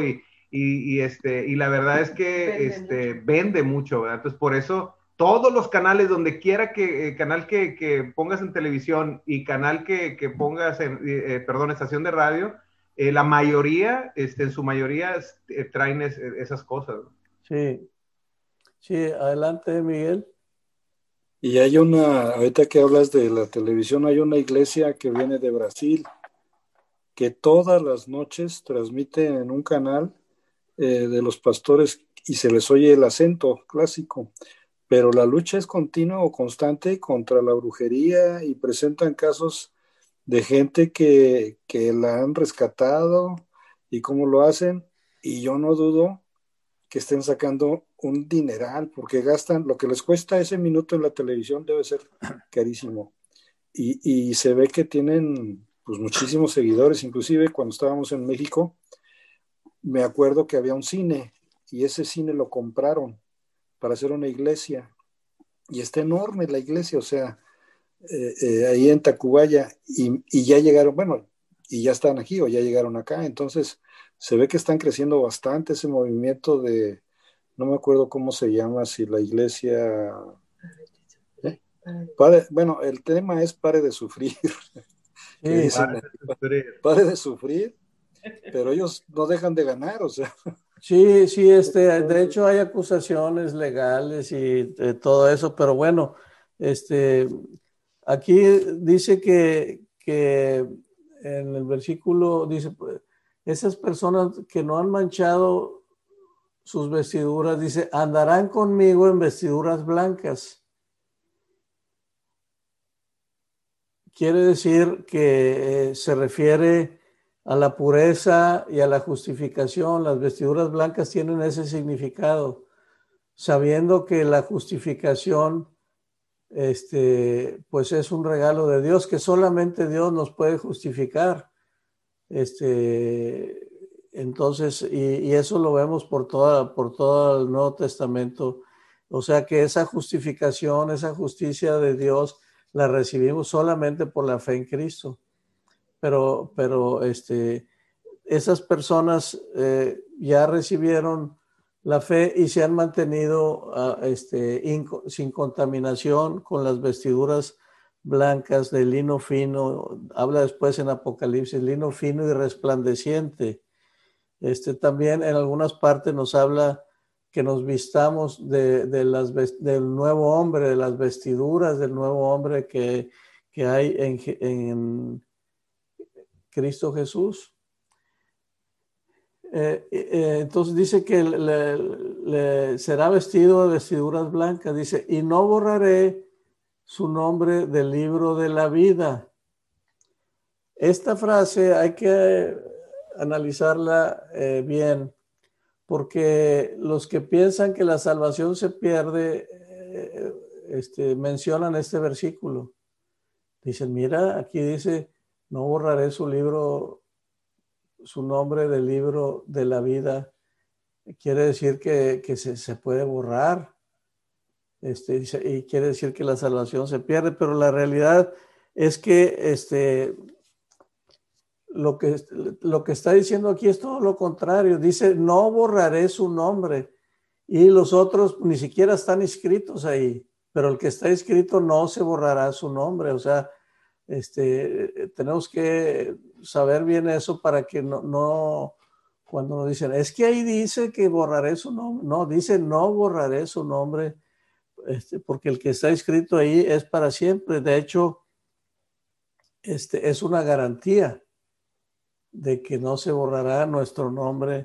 y la verdad es que vende mucho, ¿verdad? Entonces por eso todos los canales, donde quiera canal que pongas en televisión y canal que pongas perdón, estación de radio, la mayoría, en su mayoría, traen esas cosas. Sí, sí, adelante, Miguel. Y ahorita que hablas de la televisión, hay una iglesia que viene de Brasil, que todas las noches transmite en un canal de los pastores y se les oye el acento clásico, pero la lucha es continua o constante contra la brujería y presentan casos de gente que la han rescatado y cómo lo hacen, y yo no dudo que estén sacando un dineral, porque gastan, lo que les cuesta ese minuto en la televisión debe ser carísimo. Y se ve que tienen pues muchísimos seguidores, inclusive cuando estábamos en México, me acuerdo que había un cine, y ese cine lo compraron para hacer una iglesia, y está enorme la iglesia, o sea, ahí en Tacubaya, y ya llegaron, bueno, y ya están aquí o ya llegaron acá, entonces se ve que están creciendo bastante ese movimiento de no me acuerdo cómo se llama, si la iglesia... bueno, el tema es pare de sufrir, que Sí, dicen, pare de sufrir, pero ellos no dejan de ganar, o sea. sí, sí, de hecho hay acusaciones legales y todo eso, pero bueno, aquí dice que en el versículo dice, pues, esas personas que no han manchado sus vestiduras, dice, andarán conmigo en vestiduras blancas. Quiere decir que se refiere a la pureza y a la justificación. Las vestiduras blancas tienen ese significado, sabiendo que la justificación pues es un regalo de Dios, que solamente Dios nos puede justificar. Entonces, y eso lo vemos por todo el Nuevo Testamento. O sea que esa justificación, esa justicia de Dios, la recibimos solamente por la fe en Cristo. Pero esas personas ya recibieron la fe y se han mantenido sin contaminación, con las vestiduras blancas de lino fino. Habla después en Apocalipsis, lino fino y resplandeciente. También en algunas partes nos habla que nos vistamos del nuevo hombre, de las vestiduras del nuevo hombre que hay en Cristo Jesús. Entonces dice que será vestido de vestiduras blancas, dice, y no borraré su nombre del libro de la vida. Esta frase hay que analizarla bien, porque los que piensan que la salvación se pierde, mencionan este versículo. Dicen, mira, aquí dice, no borraré su nombre del libro de la vida. Quiere decir que se puede borrar, y quiere decir que la salvación se pierde, pero la realidad es que lo que está diciendo aquí es todo lo contrario. Dice, no borraré su nombre, y los otros ni siquiera están inscritos ahí, pero el que está inscrito no se borrará su nombre. O sea, tenemos que saber bien eso para que no cuando nos dicen, es que ahí dice que borraré su nombre. No, dice no borraré su nombre, porque el que está escrito ahí es para siempre. De hecho, es una garantía de que no se borrará nuestro nombre.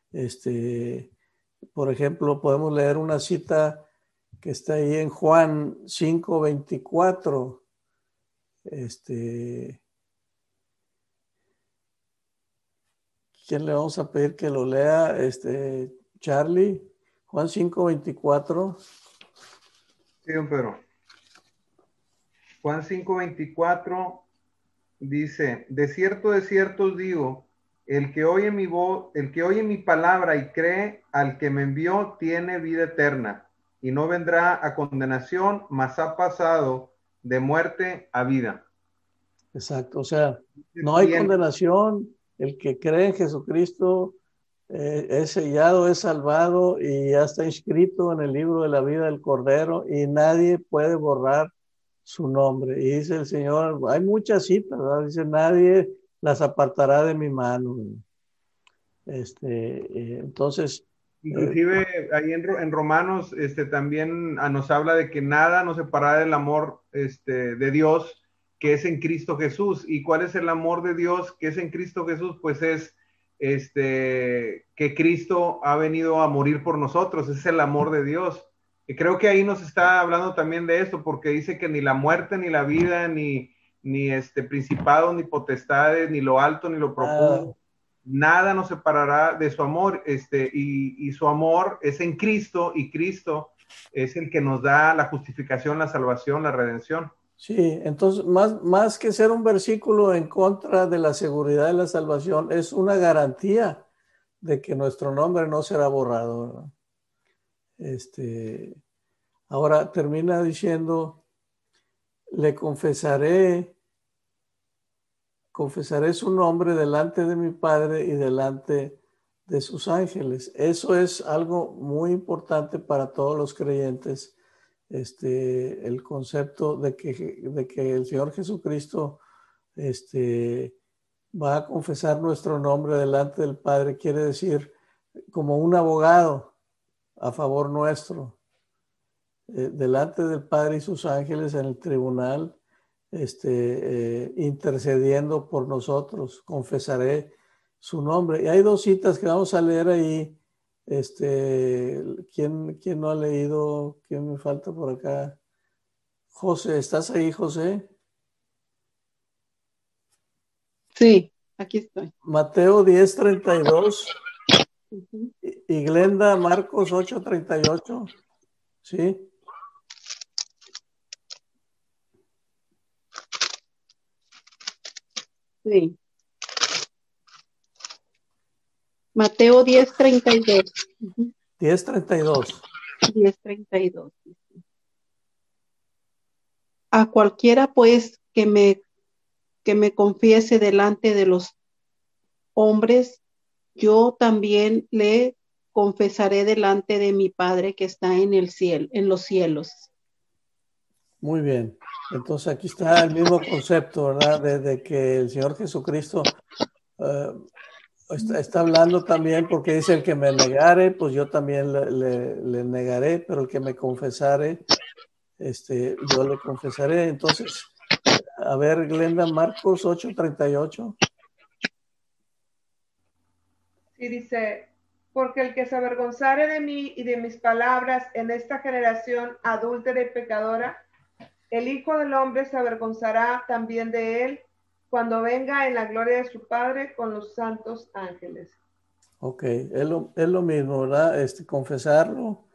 Por ejemplo, podemos leer una cita que está ahí en Juan 5:24. ¿Quién le vamos a pedir que lo lea? Charlie, Juan 5:24. Sí, don Pedro. Juan 5:24 dice, de cierto os digo, el que oye mi voz, el que oye mi palabra y cree al que me envió, tiene vida eterna, y no vendrá a condenación, mas ha pasado de muerte a vida. Exacto, o sea, no hay condenación. El que cree en Jesucristo es sellado, es salvado y ya está inscrito en el libro de la vida del Cordero, y nadie puede borrar su nombre. Y dice el Señor, hay muchas citas, ¿verdad? Dice, nadie las apartará de mi mano. Entonces, inclusive ahí en Romanos también nos habla de que nada nos separará del amor de Dios que es en Cristo Jesús. ¿Y cuál es el amor de Dios que es en Cristo Jesús? Pues es que Cristo ha venido a morir por nosotros. Ese es el amor de Dios. Y creo que ahí nos está hablando también de esto, porque dice que ni la muerte, ni la vida, ni principado, ni potestades, ni lo alto, ni lo profundo, nada nos separará de su amor, y su amor es en Cristo, y Cristo es el que nos da la justificación, la salvación, la redención. Sí, entonces más que ser un versículo en contra de la seguridad de la salvación, es una garantía de que nuestro nombre no será borrado, ¿verdad? Ahora termina diciendo, le confesaré su nombre delante de mi Padre y delante de sus ángeles. Eso es algo muy importante para todos los creyentes, el concepto de que el Señor Jesucristo va a confesar nuestro nombre delante del Padre, quiere decir como un abogado a favor nuestro, delante del Padre y sus ángeles en el tribunal, intercediendo por nosotros. Confesaré su nombre. Y hay dos citas que vamos a leer ahí. ¿Quién no ha leído? ¿Quién me falta por acá? José, ¿estás ahí, José? Sí, aquí estoy. Mateo 10:32 Ujú. y Glenda Marcos 8:38. ¿Sí? Sí. Mateo 10:32. Ujú. 10:32. 10:32. A cualquiera pues que me confiese delante de los hombres, yo también le confesaré delante de mi Padre que está en el cielo, en los cielos. Muy bien. Entonces aquí está el mismo concepto, ¿verdad? De que el Señor Jesucristo está hablando también porque dice el que me negare, pues yo también le negaré, pero el que me confesare, yo le confesaré. Entonces, a ver, Glenda, Marcos 8:38. Sí, dice, porque el que se avergonzare de mí y de mis palabras en esta generación adúltera y pecadora, el Hijo del Hombre se avergonzará también de él cuando venga en la gloria de su Padre con los santos ángeles. Ok, es lo mismo, ¿verdad? Confesarlo,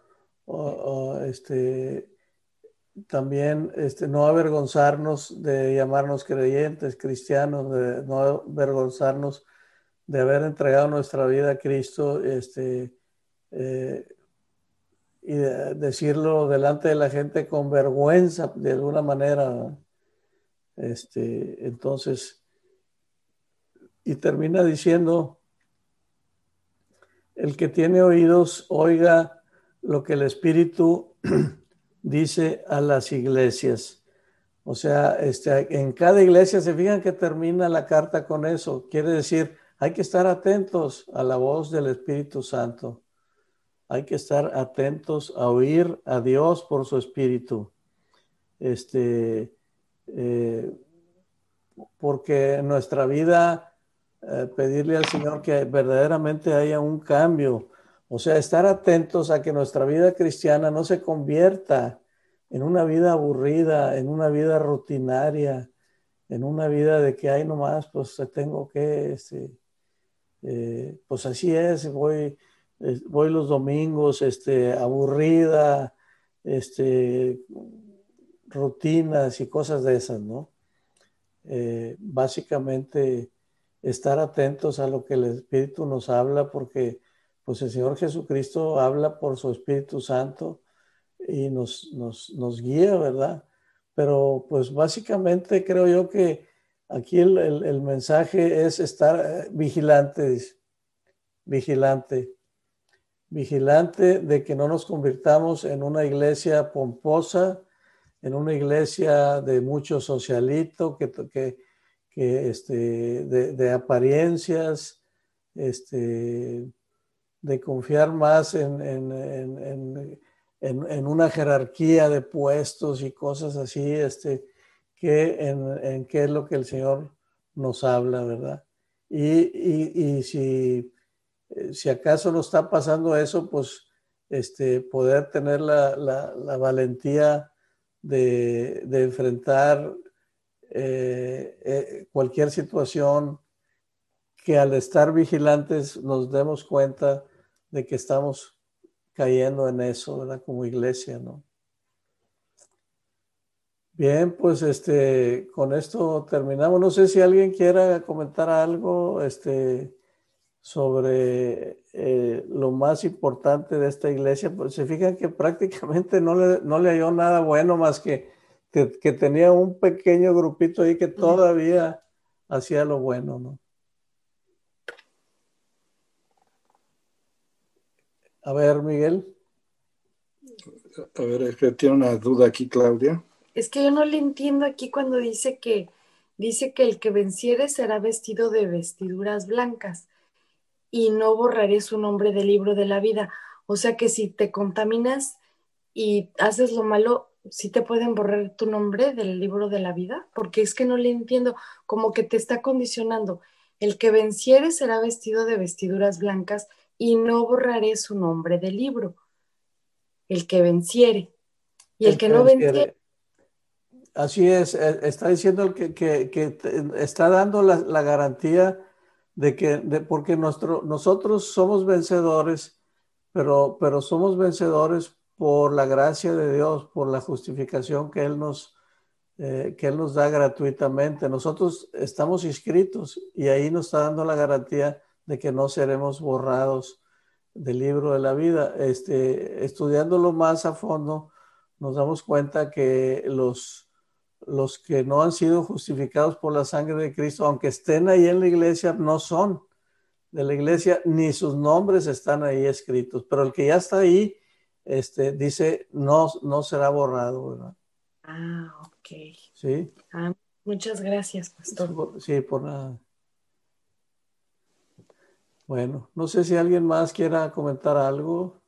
también no avergonzarnos de llamarnos creyentes, cristianos, de no avergonzarnos de haber entregado nuestra vida a Cristo, y decirlo delante de la gente con vergüenza, de alguna manera. Entonces, y termina diciendo, el que tiene oídos, oiga lo que el Espíritu dice a las iglesias. O sea, en cada iglesia se fijan que termina la carta con eso. Quiere decir, hay que estar atentos a la voz del Espíritu Santo. Hay que estar atentos a oír a Dios por su Espíritu. Porque en nuestra vida, pedirle al Señor que verdaderamente haya un cambio. O sea, estar atentos a que nuestra vida cristiana no se convierta en una vida aburrida, en una vida rutinaria, en una vida de que hay nomás, pues tengo que, pues así es, voy los domingos, aburrida, rutinas y cosas de esas, ¿no? Básicamente estar atentos a lo que el Espíritu nos habla, porque pues el Señor Jesucristo habla por su Espíritu Santo y nos guía, ¿verdad? Pero pues básicamente creo yo que aquí el mensaje es estar vigilante, vigilante, vigilante de que no nos convirtamos en una iglesia pomposa, en una iglesia de mucho socialito, de apariencias, de confiar más en una jerarquía de puestos y cosas así, que en qué es lo que el Señor nos habla, ¿verdad? Y si acaso nos está pasando eso, pues poder tener la valentía de enfrentar cualquier situación, que al estar vigilantes nos demos cuenta de que estamos cayendo en eso, ¿verdad? Como iglesia, ¿no? Bien, pues con esto terminamos. No sé si alguien quiera comentar algo sobre lo más importante de esta iglesia. Pues se fijan que prácticamente no le halló nada bueno más que tenía un pequeño grupito ahí que todavía hacía lo bueno, ¿no? A ver, Miguel. A ver, es que tiene una duda aquí, Claudia. Es que yo no le entiendo aquí cuando dice que el que venciere será vestido de vestiduras blancas y no borraré su nombre del libro de la vida. O sea que si te contaminas y haces lo malo, ¿sí te pueden borrar tu nombre del libro de la vida? Porque es que no le entiendo, como que te está condicionando. El que venciere será vestido de vestiduras blancas y no borraré su nombre del libro. El que venciere. Y el El que que no venciere. venciere. Así es, está diciendo el está dando la garantía porque nosotros somos vencedores, pero somos vencedores por la gracia de Dios, por la justificación que Él nos da gratuitamente. Nosotros estamos inscritos y ahí nos está dando la garantía de que no seremos borrados del libro de la vida. Estudiándolo más a fondo, nos damos cuenta que los que no han sido justificados por la sangre de Cristo, aunque estén ahí en la iglesia, no son de la iglesia, ni sus nombres están ahí escritos. Pero el que ya está ahí, dice, no será borrado, ¿verdad? Ah, ok. Sí. Ah, muchas gracias, pastor. Sí, por nada. Bueno, no sé si alguien más quiera comentar algo.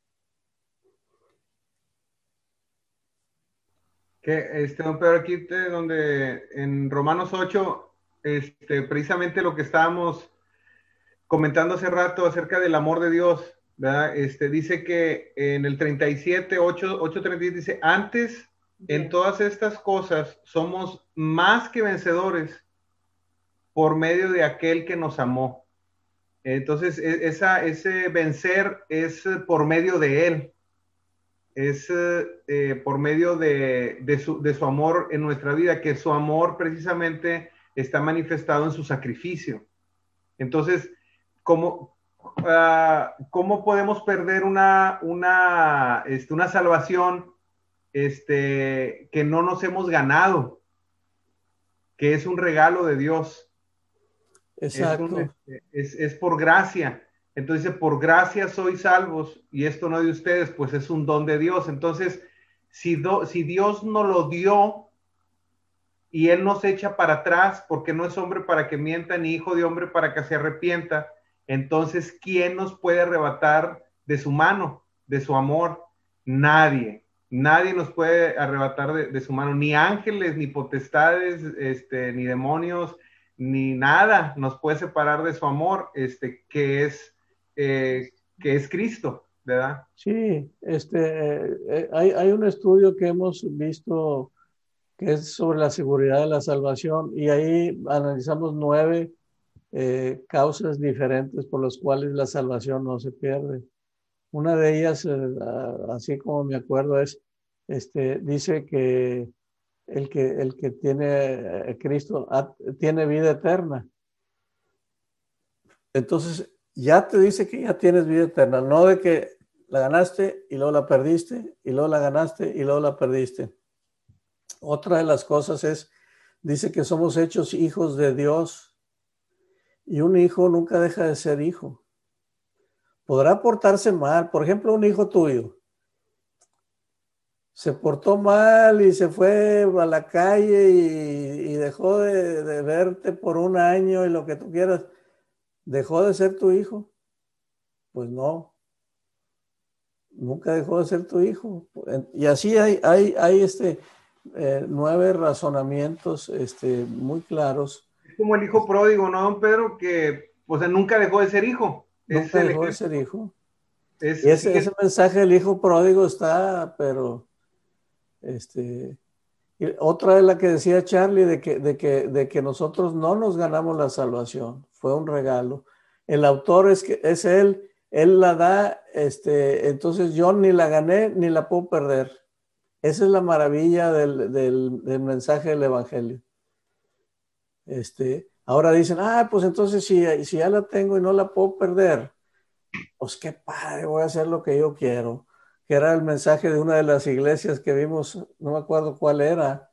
Don Pedro, aquí donde en Romanos 8, precisamente lo que estábamos comentando hace rato acerca del amor de Dios, ¿verdad? Dice que en el 37, 8:37 dice, antes en todas estas cosas somos más que vencedores por medio de aquel que nos amó. Entonces, ese vencer es por medio de Él, es por medio de su amor en nuestra vida, que su amor precisamente está manifestado en su sacrificio. Entonces, ¿cómo podemos perder una salvación que no nos hemos ganado, que es un regalo de Dios? Exacto. Es por gracia. Entonces, por gracia sois salvos, y esto no de ustedes, pues es un don de Dios. Entonces, si Dios nos lo dio y Él nos echa para atrás, porque no es hombre para que mienta, ni hijo de hombre para que se arrepienta, entonces, ¿quién nos puede arrebatar de su mano, de su amor? Nadie. Nadie nos puede arrebatar de su mano, ni ángeles, ni potestades, ni demonios, ni nada nos puede separar de su amor, que es Cristo, ¿verdad? Sí, hay un estudio que hemos visto que es sobre la seguridad de la salvación y ahí analizamos 9 causas diferentes por las cuales la salvación no se pierde. Una de ellas, así como me acuerdo, dice que el que tiene Cristo tiene vida eterna. Entonces, ya te dice que ya tienes vida eterna, no de que la ganaste y luego la perdiste, y luego la ganaste y luego la perdiste. Otra de las cosas dice que somos hechos hijos de Dios y un hijo nunca deja de ser hijo. Podrá portarse mal, por ejemplo, un hijo tuyo se portó mal y se fue a la calle y dejó de verte por un año y lo que tú quieras. ¿Dejó de ser tu hijo? Pues no. Nunca dejó de ser tu hijo. Y así hay 9 razonamientos muy claros. Es como el hijo pródigo, ¿no, don Pedro? Que, o sea, nunca dejó de ser hijo. Nunca dejó de ser hijo. Y ese mensaje del hijo pródigo está, pero y otra de la que decía Charlie, de que nosotros no nos ganamos la salvación, fue un regalo. El autor es él la da, entonces yo ni la gané ni la puedo perder. Esa es la maravilla del mensaje del evangelio. Ahora dicen, pues entonces si ya la tengo y no la puedo perder, pues qué padre, voy a hacer lo que yo quiero. Que era el mensaje de una de las iglesias que vimos, no me acuerdo cuál era,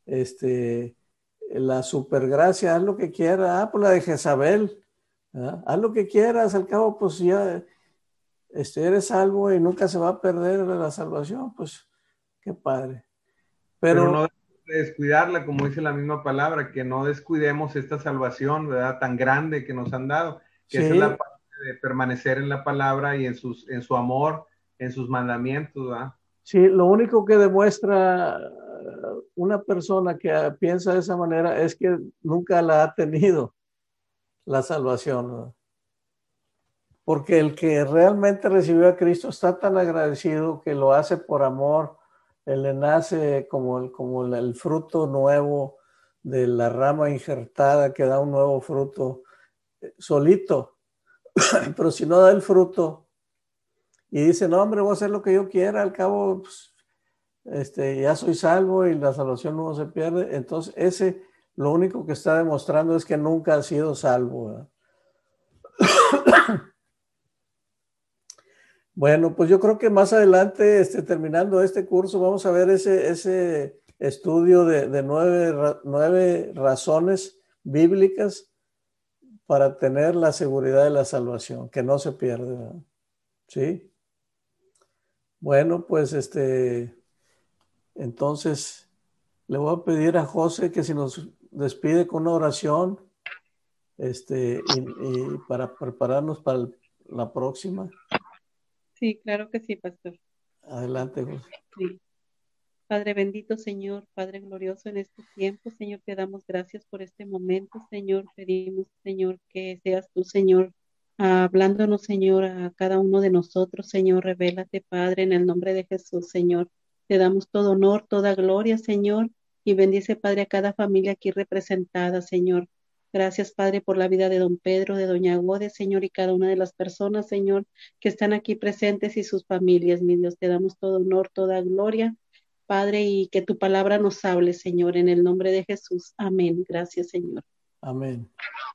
la supergracia, haz lo que quieras, pues la de Jezabel, ¿verdad? Haz lo que quieras, al cabo pues ya, eres salvo y nunca se va a perder la salvación, pues qué padre. Pero no descuidarla, como dice la misma palabra, que no descuidemos esta salvación, ¿verdad? Tan grande que nos han dado, que sí, esa es la parte de permanecer en la palabra y en su amor, en sus mandamientos, ¿verdad? Sí, lo único que demuestra una persona que piensa de esa manera es que nunca la ha tenido la salvación, ¿verdad? Porque el que realmente recibió a Cristo está tan agradecido que lo hace por amor. Él le nace como el fruto nuevo de la rama injertada que da un nuevo fruto solito. Pero si no da el fruto y dice, no, hombre, voy a hacer lo que yo quiera, al cabo pues, ya soy salvo y la salvación no se pierde. Entonces ese lo único que está demostrando es que nunca ha sido salvo, ¿verdad? Bueno, pues yo creo que más adelante, terminando este curso, vamos a ver ese estudio de 9 razones bíblicas para tener la seguridad de la salvación, que no se pierde, ¿verdad? ¿Sí? Bueno, pues entonces le voy a pedir a José que si nos despide con una oración, y para prepararnos para la próxima. Sí, claro que sí, pastor. Adelante, José. Sí. Padre bendito, Señor, Padre glorioso, en este tiempo, Señor, te damos gracias por este momento, Señor. Pedimos, Señor, que seas tú, Señor, hablándonos, Señor, a cada uno de nosotros, Señor. Revélate, Padre, en el nombre de Jesús, Señor. Te damos todo honor, toda gloria, Señor, y bendice, Padre, a cada familia aquí representada, Señor. Gracias, Padre, por la vida de don Pedro, de doña Gode, Señor, y cada una de las personas, Señor, que están aquí presentes y sus familias, mi Dios. Te damos todo honor, toda gloria, Padre, y que tu palabra nos hable, Señor, en el nombre de Jesús. Amén. Gracias, Señor. Amén.